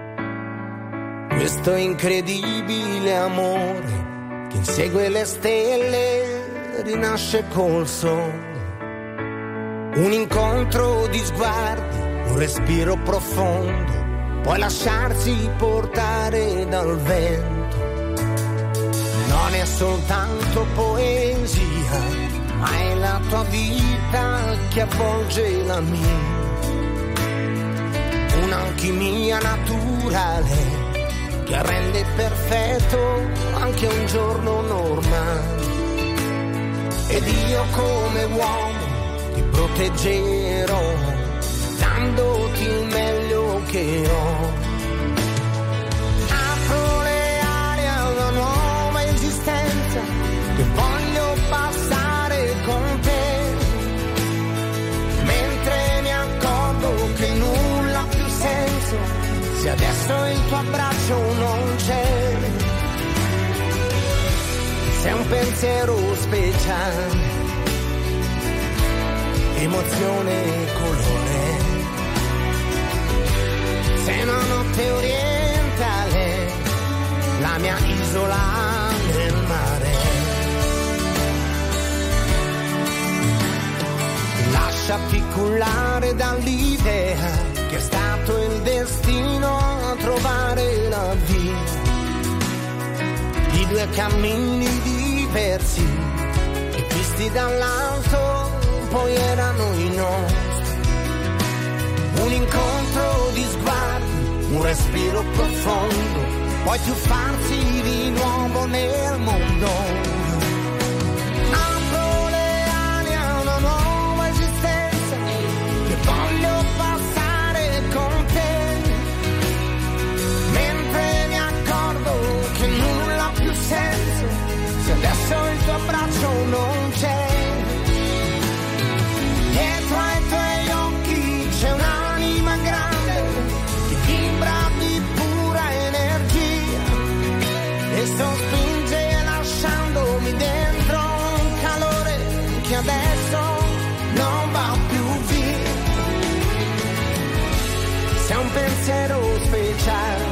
Speaker 9: Questo incredibile amore che insegue le stelle rinasce col sole. Un incontro di sguardi, un respiro profondo, poi lasciarsi portare dal vento. Non è soltanto poesia, ma è la tua vita che avvolge la mia. Un'alchimia naturale che rende perfetto anche un giorno normale. Ed io come uomo ti proteggerò, dandoti il meglio che ho. Apro le ali a una nuova esistenza che voglio passare con te, mentre mi accorgo che nulla ha più senso se adesso il tuo abbraccio non c'è. Sei un pensiero speciale, emozione e colore. Sei una notte orientale, la mia isola nel mare. Lasciati cullare dall'idea che è stato il destino a trovare la via di due cammini diversi che visti dall'alto poi erano i nostri. Un incontro di sguardi, un respiro profondo, poi tuffarsi di nuovo nel mondo. Apro le ali a una nuova esistenza che voglio passare con te, mentre mi accorgo che nulla ha più senso se adesso il tuo abbraccio non c'è. Dietro ai tuoi occhi c'è un'anima grande che vibra di pura energia e sospinge lasciandomi dentro un calore che adesso non va più via. Sei un pensiero speciale,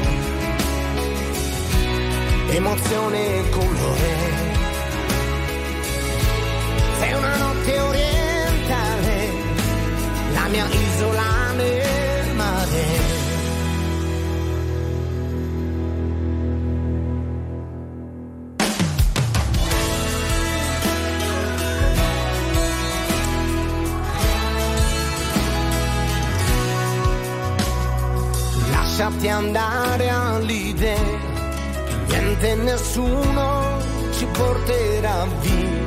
Speaker 9: emozione e colore. Sei una notte orientale, lasciati andare all'idea, niente e nessuno ci porterà via.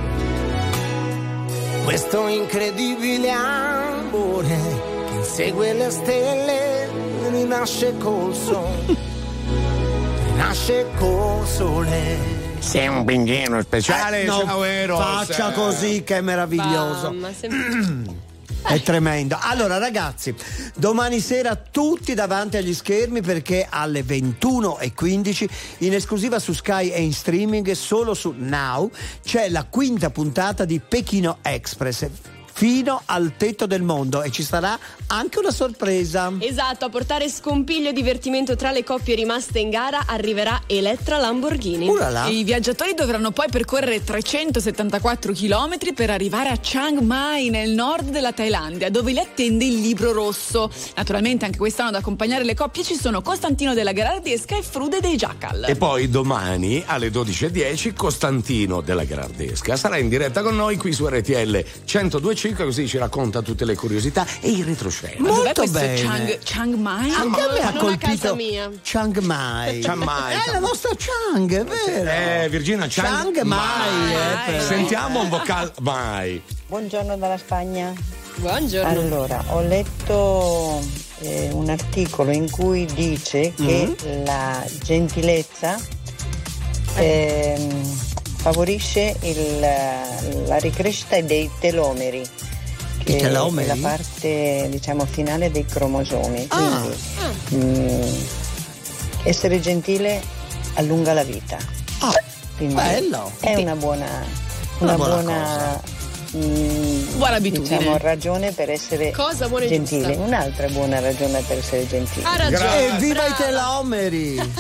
Speaker 9: Questo incredibile amore che insegue le stelle rinasce col sole, rinasce col sole.
Speaker 1: Sei un pinguino speciale,
Speaker 2: Eh, no,
Speaker 1: ciao Eros.
Speaker 2: faccia così che è meraviglioso.
Speaker 3: Mamma, sempre...
Speaker 2: È tremendo. Allora ragazzi, domani sera tutti davanti agli schermi, perché alle ventuno e quindici in esclusiva su Sky e in streaming solo su Now c'è la quinta puntata di Pechino Express, fino al tetto del mondo, e ci sarà anche una sorpresa.
Speaker 3: Esatto, a portare scompiglio e divertimento tra le coppie rimaste in gara arriverà Elettra Lamborghini.
Speaker 2: Urala.
Speaker 4: I viaggiatori dovranno poi percorrere trecentosettantaquattro chilometri per arrivare a Chiang Mai, nel nord della Thailandia, dove li attende il libro rosso. Naturalmente anche quest'anno ad accompagnare le coppie ci sono Costantino della Gherardesca e Frude dei Jackal.
Speaker 1: E poi domani alle dodici e dieci Costantino della Gherardesca sarà in diretta con noi qui su R T L centodue e cinque, così ci racconta tutte le curiosità e il retroscena.
Speaker 2: Molto
Speaker 4: questo
Speaker 2: bene.
Speaker 4: Chiang, Chiang Mai?
Speaker 2: Anche a me ha
Speaker 3: Non a
Speaker 2: colpito
Speaker 3: casa mia.
Speaker 2: Chiang Mai.
Speaker 1: Chiang Mai.
Speaker 2: È la nostra Chiang, è vero.
Speaker 1: Eh, Virginia, Chiang,
Speaker 2: Chiang Mai. eh, però.
Speaker 1: Sentiamo un vocale mai.
Speaker 10: Buongiorno dalla Spagna.
Speaker 3: Buongiorno.
Speaker 10: Allora, ho letto eh, un articolo in cui dice che
Speaker 2: Mm.
Speaker 10: la gentilezza ehm, favorisce il- la ricrescita dei telomeri, che
Speaker 2: I telomeri?
Speaker 10: è la parte, diciamo, finale dei cromosomi.
Speaker 2: Ah.
Speaker 10: Quindi mm, essere gentile allunga la vita.
Speaker 2: Ah,
Speaker 10: Quindi
Speaker 2: bello.
Speaker 10: è una buona,
Speaker 2: Una
Speaker 10: una
Speaker 2: buona
Speaker 10: buona, mm,
Speaker 4: Buona abitudine.
Speaker 10: diciamo, ragione per essere
Speaker 3: Cosa buona e
Speaker 10: gentile.
Speaker 3: giusta.
Speaker 10: Un'altra buona ragione per essere gentile.
Speaker 3: Ha ragione.
Speaker 2: E viva i
Speaker 3: brava.
Speaker 2: telomeri.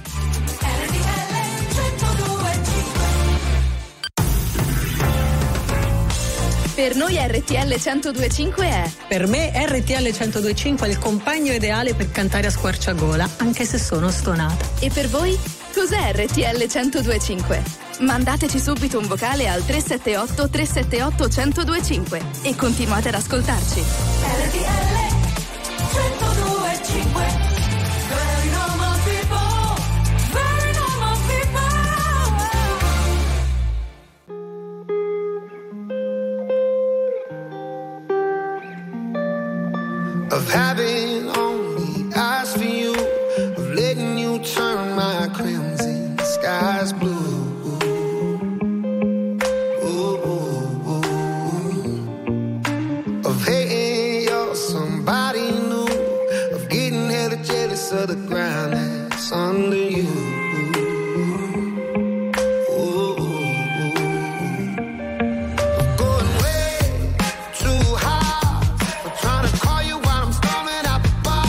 Speaker 8: Per noi R T L centodue e cinque è
Speaker 12: Per me R T L centodue e cinque è il compagno ideale per cantare a squarciagola, anche se sono stonata.
Speaker 8: E per voi? Cos'è R T L centodue e cinque? Mandateci subito un vocale al tre sette otto tre sette otto uno zero due cinque e continuate ad ascoltarci.
Speaker 9: R T L centodue e cinque. Very normal people, very normal people.
Speaker 11: Of having only eyes for you, of letting you turn my crimson skies blue. Ooh, ooh, ooh. Of hating you're somebody new, of getting hella jealous of the ground that's under you. Ooh, ooh, ooh. Of going way too high, for trying to call you while I'm storming out the bar.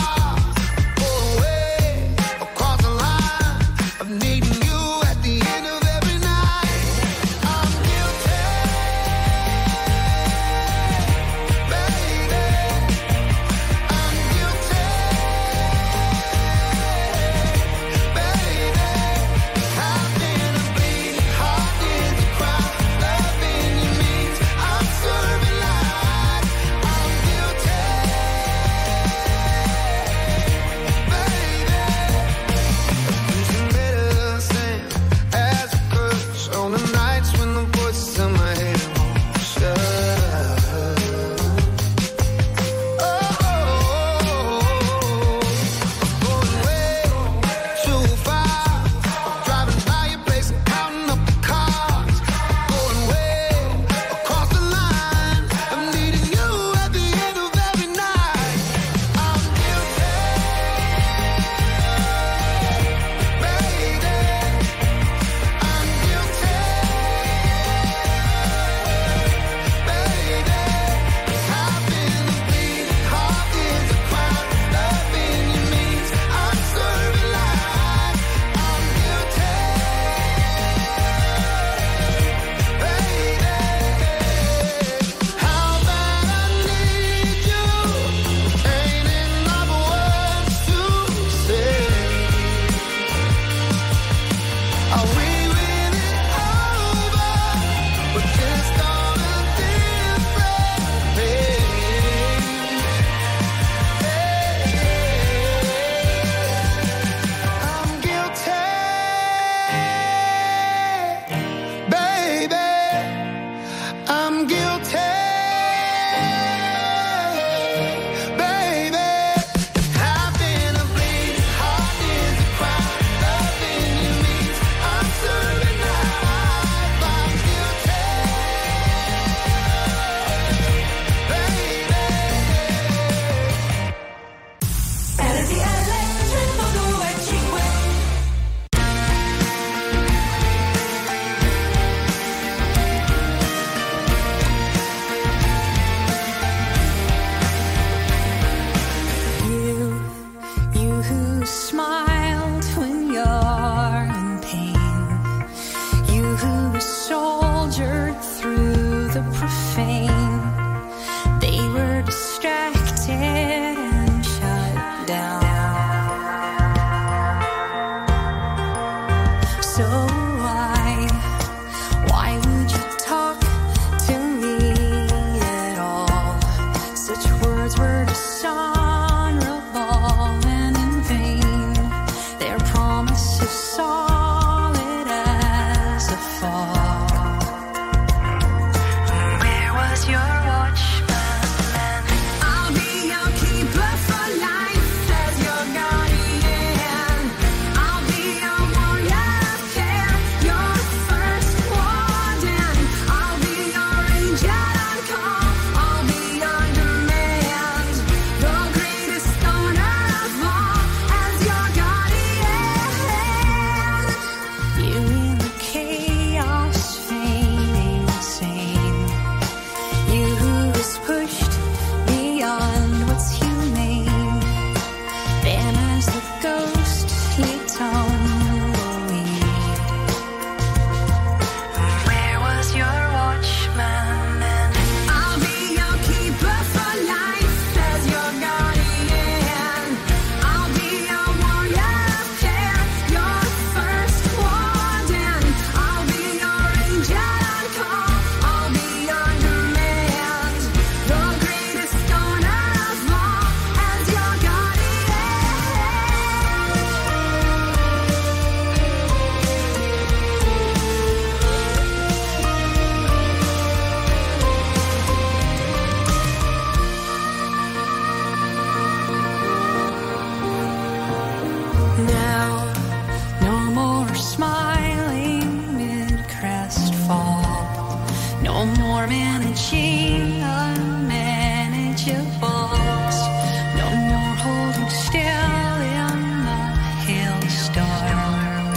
Speaker 19: no more managing unmanageables, no more holding still in the hailstorm.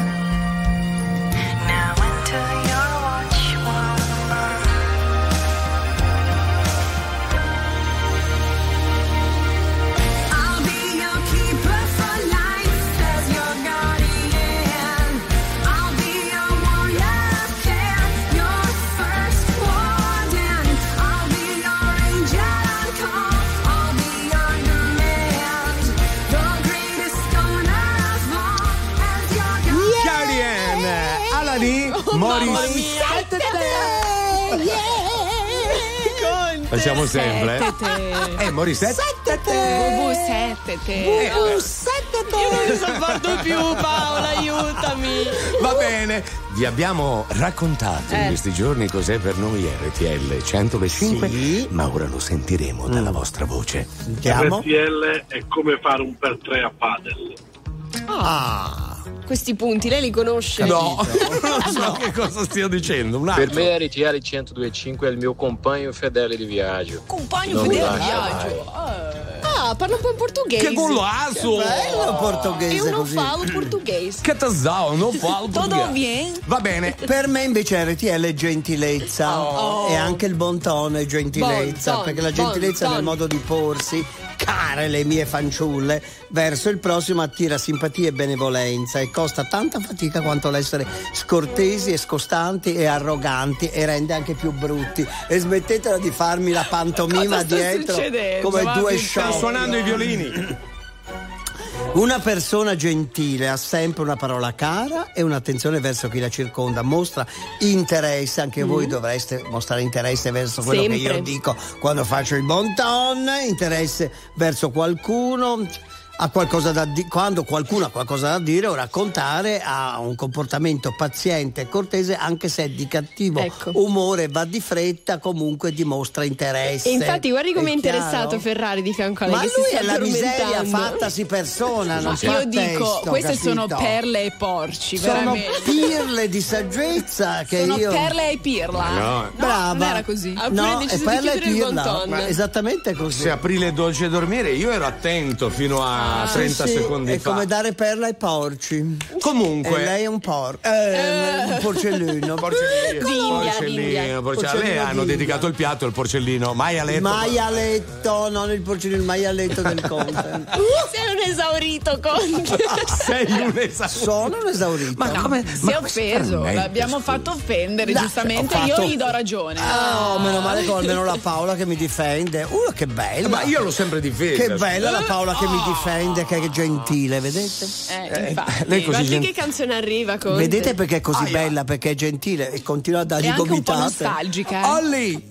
Speaker 19: Now enter your watch woman. I'll be your keeper for life as your guardian. I'll be your warrior of care, your first warden. I'll be your angel on call. I'll be your demand. The greatest owner of all as your guardian.
Speaker 1: Guardian, Alani, Morissette. Facciamo sempre. Eh, Morissette.
Speaker 3: Bubu settete.
Speaker 1: Bubu
Speaker 3: settete. Io non ne sopporto più, Paola, aiutami.
Speaker 1: Va bene, vi abbiamo raccontato
Speaker 3: Eh.
Speaker 1: in questi giorni cos'è per noi R T L centodue e cinque, ma ora lo sentiremo dalla vostra voce.
Speaker 2: Sentiamo.
Speaker 16: R T L è come fare un per tre a padel.
Speaker 3: Ah. Questi punti lei li conosce?
Speaker 1: No, non so che cosa stia dicendo. Un altro.
Speaker 7: Per me R T L centodue e cinque è il mio compagno fedele di viaggio.
Speaker 3: Compagno
Speaker 7: Non mi
Speaker 3: fedele di
Speaker 7: lascia
Speaker 3: viaggio.
Speaker 7: mai.
Speaker 3: Ah, parla un po' in portoghese.
Speaker 1: Che golazo!
Speaker 2: Che bello portoghese
Speaker 3: Io non
Speaker 2: così.
Speaker 3: falo portoghese.
Speaker 1: Che tesoro, non fa
Speaker 3: Todo bien?
Speaker 1: Va bene.
Speaker 2: Per me invece R T L è gentilezza
Speaker 3: Oh.
Speaker 2: e anche il bon tono è gentilezza,
Speaker 3: Bon ton,
Speaker 2: perché la
Speaker 3: bon
Speaker 2: gentilezza
Speaker 3: ton.
Speaker 2: nel modo di porsi, care le mie fanciulle, verso il prossimo attira simpatia e benevolenza e costa tanta fatica quanto l'essere scortesi e scostanti e arroganti e rende anche più brutti. E smettetela di farmi la pantomima
Speaker 4: Cosa sta
Speaker 2: dietro
Speaker 4: succedendo?
Speaker 2: come
Speaker 4: Ma
Speaker 2: due
Speaker 4: che
Speaker 2: sciocchi.
Speaker 1: Sto suonando i violini.
Speaker 2: Una persona gentile ha sempre una parola cara e un'attenzione verso chi la circonda, mostra interesse, anche voi dovreste mostrare interesse verso quello che
Speaker 3: Sempre.
Speaker 2: io dico quando faccio il bon ton, interesse verso qualcuno. Ha qualcosa da di- quando qualcuno ha qualcosa da dire o raccontare, ha un comportamento paziente e cortese, anche se è di cattivo
Speaker 3: Ecco.
Speaker 2: umore, va di fretta, comunque dimostra interesse.
Speaker 3: E infatti guardi come è
Speaker 2: chiaro?
Speaker 3: interessato Ferrari di fianco a lei,
Speaker 2: Ma
Speaker 3: che si
Speaker 2: lui
Speaker 3: sta
Speaker 2: è la miseria
Speaker 3: addormentando.
Speaker 2: fattasi persona, non
Speaker 4: Ma
Speaker 2: fa
Speaker 4: io dico,
Speaker 2: testo,
Speaker 4: queste
Speaker 2: capito?
Speaker 4: sono perle e porci,
Speaker 2: Sono
Speaker 4: veramente.
Speaker 2: pirle di saggezza che
Speaker 4: Sono
Speaker 2: io
Speaker 4: perle e pirla.
Speaker 1: No.
Speaker 2: brava.
Speaker 4: Non era così.
Speaker 3: Ha pure
Speaker 2: No,
Speaker 3: deciso
Speaker 2: è
Speaker 3: di
Speaker 2: perla e
Speaker 3: chiudere il
Speaker 2: pirla,
Speaker 3: bon ton.
Speaker 2: ma esattamente così.
Speaker 1: Se aprile è dolce dormire, io ero attento fino a
Speaker 2: Ah,
Speaker 1: trenta
Speaker 2: sì, sì,
Speaker 1: secondi
Speaker 2: è
Speaker 1: fa.
Speaker 2: come dare perla ai porci.
Speaker 1: Comunque.
Speaker 2: E lei è un porco. Eh, un porcellino.
Speaker 1: Porcellino,
Speaker 3: D'India,
Speaker 1: porcellino,
Speaker 3: d'India.
Speaker 1: porcellino. A lei
Speaker 2: Porcellino
Speaker 1: hanno
Speaker 2: d'India.
Speaker 1: dedicato il piatto, il porcellino. Mai a letto.
Speaker 2: Maialetto, non il porcellino, il maialetto del conte.
Speaker 3: Sei un esaurito, Conte.
Speaker 1: Sei un esaurito.
Speaker 2: Sono un esaurito.
Speaker 1: Ma come?
Speaker 4: Si è offeso, l'abbiamo fatto offendere,
Speaker 2: Dai,
Speaker 4: giustamente.
Speaker 2: ho fatto-
Speaker 4: Io gli do ragione.
Speaker 2: Oh, meno male che ho almeno la Paola che mi difende. Uh, che bella.
Speaker 1: Ma io l'ho sempre difesa.
Speaker 2: Che bella la Paola che mi difende, che è gentile, vedete?
Speaker 3: Eh, infatti.
Speaker 1: lei così
Speaker 3: Guardi
Speaker 1: gent-
Speaker 3: che canzone arriva, Conte.
Speaker 2: Vedete perché è così bella? Perché è gentile e continua a dargli
Speaker 4: È anche un po'
Speaker 2: gomitate.
Speaker 4: nostalgica. eh.
Speaker 2: Olli!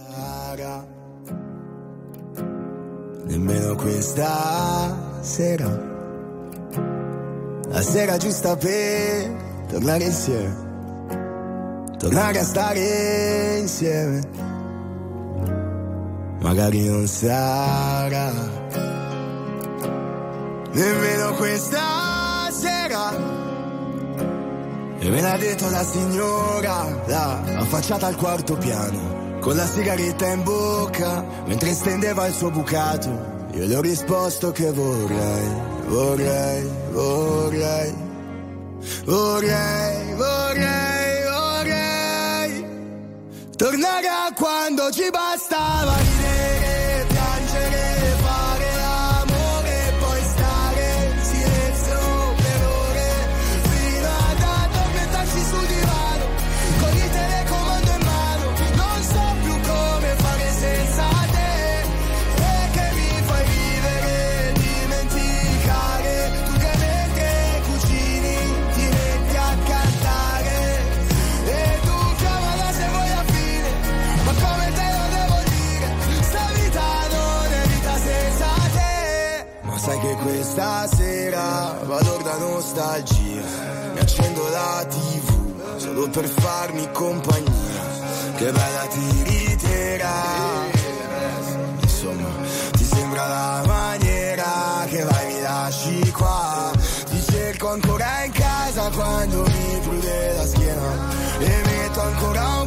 Speaker 18: Nemmeno questa sera, la sera giusta per tornare insieme, tornare a stare insieme. Magari non sarà nemmeno questa sera. E me l'ha detto la signora, là, affacciata al quarto piano, con la sigaretta in bocca, mentre stendeva il suo bucato. Io le ho risposto che vorrei, vorrei, vorrei, vorrei, vorrei, vorrei tornare a quando ci bastava ridere, piangere, fare l'amore e poi stare in silenzio per ore, fino ad addormentarsi sul divano, con il telecomando in mano. Non so più come fare senza te, e che mi fai vivere, dimenticare, tu che mentre cucini ti metti a cantare, e tu chiamala se vuoi a fine, ma come te lo devo dire, sta vita non è vita senza te. Ma sai che questa sera vado da nostalgia, mi accendo la tivù solo per farmi compagnia, che bella tiritera, insomma ti sembra la maniera che vai mi lasci qua, ti cerco ancora in casa quando mi prude la schiena e metto ancora un piatto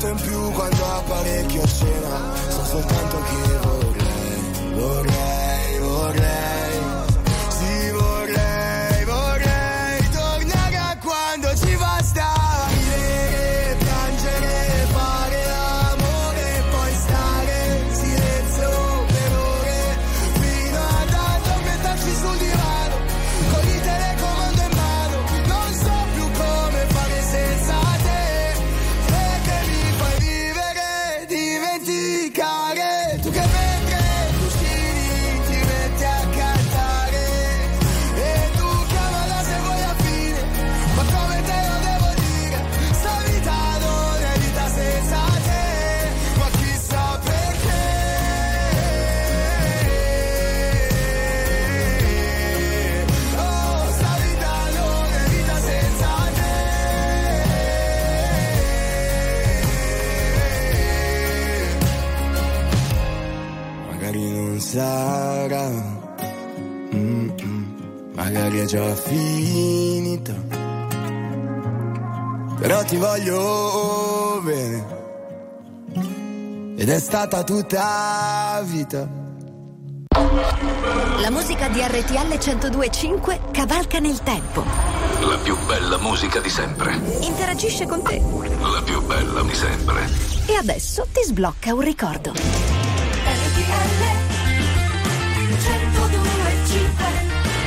Speaker 18: minuto in più quando apparecchio a cena. So soltanto che vorrei, vorrei, vorrei. Sì, vorrei, vorrei tornare a quando ci bastava ridere, piangere, fare amore e poi stare in silenzio per ore fino ad addormentarci sul divano con il telecomando in mano. Non so più come fare senza te, perché mi fai vivere, dimenticare. Tu che mentre tu sciri ti metti a cantare e tu chiamala se vuoi a fine, ma come te lo devo dire, sta vita non è vita senza te, ma chissà perché. Oh, sta vita non è vita senza te. Magari non sarà, mm-mm, magari è già finita, però ti voglio bene ed è stata tutta vita.
Speaker 22: La musica di R T L centodue e cinque cavalca nel tempo.
Speaker 13: La più bella musica di sempre.
Speaker 22: Interagisce con te.
Speaker 13: La più bella di sempre.
Speaker 22: E adesso ti sblocca un ricordo. R T L centodue e cinque.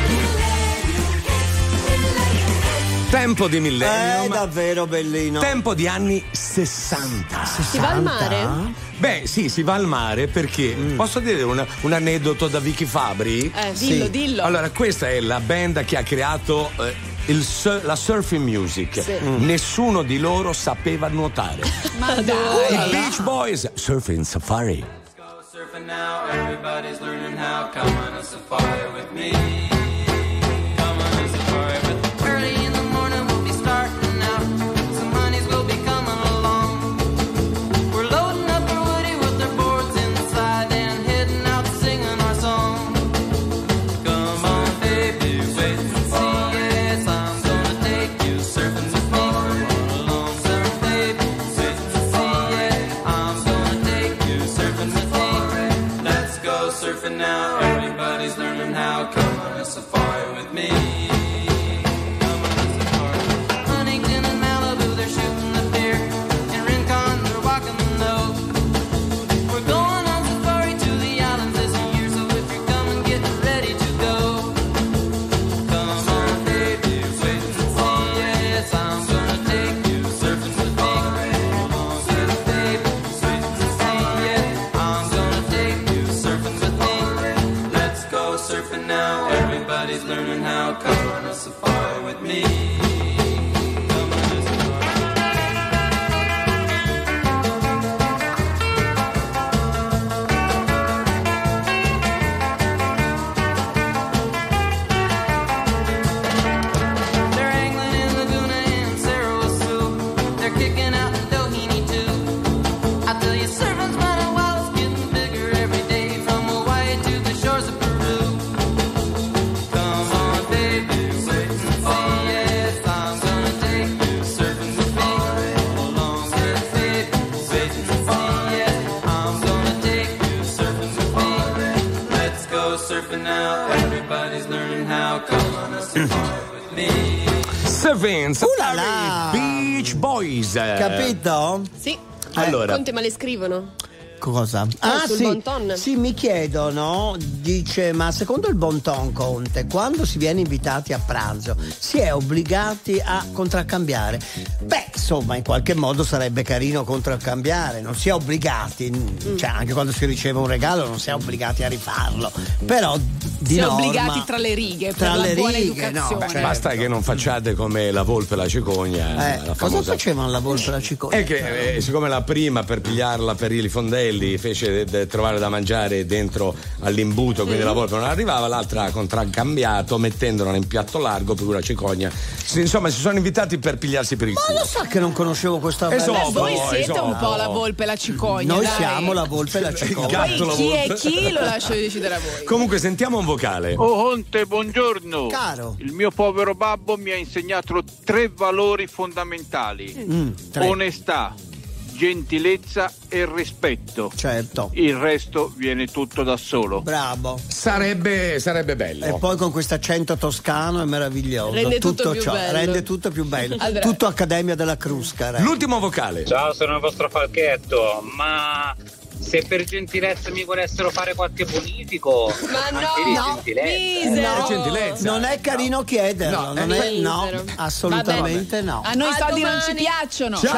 Speaker 1: Tempo di Millennium.
Speaker 2: È davvero bellino.
Speaker 1: Tempo di anni sessanta.
Speaker 3: Si va al mare?
Speaker 1: Beh, sì, si va al mare perché posso dire una- un aneddoto da Vicky Fabri?
Speaker 3: Eh, dillo,
Speaker 1: Sì.
Speaker 3: dillo.
Speaker 1: Allora, questa è la band che ha creato eh, il sur- la surfing music.
Speaker 3: Sì.
Speaker 1: Mm. Nessuno di loro sapeva nuotare.
Speaker 4: Ma
Speaker 1: I
Speaker 4: dai.
Speaker 1: Beach Boys, Surfing Safari.
Speaker 14: Surfing now, everybody's learning how. Come on a safari with me. Come on a safari with me. Early in the morning we'll be starting out. Some honeys will be coming along. We're loading up our woody with their boards inside and heading out singing our song. Come on, baby, wait and see. Yes, I'm gonna take you surfing with me. Come on along, surf, baby, wait and see. Yeah, I'm gonna take you surfing with me. Let's go surfing now. Everybody's learning how. Come on a safari with me. Come on a safari. Huntington and Malibu, they're shooting the deer. In Rincon, they're walking the nose. We're going on safari to the islands this year, so if you're coming, get ready to go. Come on, baby, wait and see. Yes, I'm gonna take you surfing with me. Come on, surf, baby, wait and see. Yeah, I'm gonna take you surfing with me. Let's go surfing now. Everybody's learning how. Come on a safari with me. Come on a safari. They're angling in Laguna and Sarasoo. They're kicking out in Doheny too. I tell you, surfing's running wild, it's getting bigger every day, from Hawaii to the shores of Peru. Come on, baby, wait and see. Yes, I'm gonna take you surfing with me. Come along, surf, baby, wait and see. Yes, I'm gonna take you surfing with me. Let's go surfing now. Everybody's learning how. Come on a safari with me.
Speaker 1: Surfing
Speaker 2: Uh là
Speaker 1: Safari
Speaker 2: là.
Speaker 1: Beach Boys.
Speaker 2: Capito?
Speaker 3: Sì.
Speaker 1: Allora.
Speaker 3: Conte, ma le scrivono?
Speaker 2: Cosa?
Speaker 3: Ah, sul
Speaker 2: sì,
Speaker 3: bon ton.
Speaker 2: sì, mi chiedono, dice, ma secondo il bon ton, Conte, quando si viene invitati a pranzo si è obbligati a contraccambiare? Beh, insomma, in qualche modo sarebbe carino contraccambiare, non si è obbligati,
Speaker 3: Mm.
Speaker 2: cioè anche quando si riceve un regalo non si è obbligati a rifarlo, però di
Speaker 4: Si è
Speaker 2: norma,
Speaker 4: obbligati tra le righe
Speaker 2: tra
Speaker 4: per
Speaker 2: le
Speaker 4: la buona
Speaker 2: righe, no,
Speaker 4: educazione.
Speaker 2: certo.
Speaker 1: Basta che non facciate come la volpe e la cicogna.
Speaker 2: Eh,
Speaker 1: la
Speaker 2: cosa
Speaker 1: famosa...
Speaker 2: facevano la volpe e la cicogna?
Speaker 1: È che eh, siccome la prima per pigliarla per i fondelli fece de- de- trovare da mangiare dentro all'imbuto, quindi
Speaker 2: Mm.
Speaker 1: la volpe non arrivava, l'altra ha contraccambiato mettendola in piatto largo, per cui la cicogna. Sì, insomma, si sono invitati per pigliarsi per il
Speaker 2: Ma
Speaker 1: culo.
Speaker 2: lo sa che non conoscevo questa
Speaker 1: E so,
Speaker 2: bella
Speaker 4: Voi
Speaker 1: poi,
Speaker 4: siete un
Speaker 1: so.
Speaker 4: po' la volpe e la cicogna.
Speaker 2: Noi
Speaker 4: dai.
Speaker 2: siamo la volpe e la cicogna.
Speaker 1: gatto, la
Speaker 4: Poi chi è
Speaker 1: volpe.
Speaker 4: chi lo lascio decidere a voi.
Speaker 1: Comunque sentiamo un vocale.
Speaker 16: Oh Conte, buongiorno.
Speaker 2: Caro.
Speaker 16: Il mio povero babbo mi ha insegnato tre valori fondamentali.
Speaker 2: Mm, tre.
Speaker 16: Onestà,
Speaker 6: gentilezza e rispetto.
Speaker 2: Certo.
Speaker 6: Il resto viene tutto da solo.
Speaker 2: Bravo.
Speaker 1: Sarebbe, sarebbe bello.
Speaker 2: E poi con questo accento toscano è meraviglioso.
Speaker 3: Rende tutto più
Speaker 2: ciò
Speaker 3: bello.
Speaker 2: rende tutto più bello.
Speaker 3: Allora.
Speaker 2: Tutto Accademia della Crusca. ragazzi.
Speaker 1: L'ultimo vocale.
Speaker 15: Ciao, sono il vostro Falchetto, ma se per gentilezza mi volessero fare qualche bonifico,
Speaker 3: Ma no,
Speaker 15: anche di
Speaker 3: no,
Speaker 15: gentilezza.
Speaker 3: misero.
Speaker 2: No,
Speaker 1: gentilezza.
Speaker 2: non è carino chiederlo,
Speaker 1: No,
Speaker 2: non
Speaker 1: è
Speaker 2: è, no,
Speaker 3: misero.
Speaker 2: assolutamente no.
Speaker 4: A noi i
Speaker 3: A
Speaker 4: soldi non
Speaker 3: domani.
Speaker 4: ci piacciono.
Speaker 2: Ciao.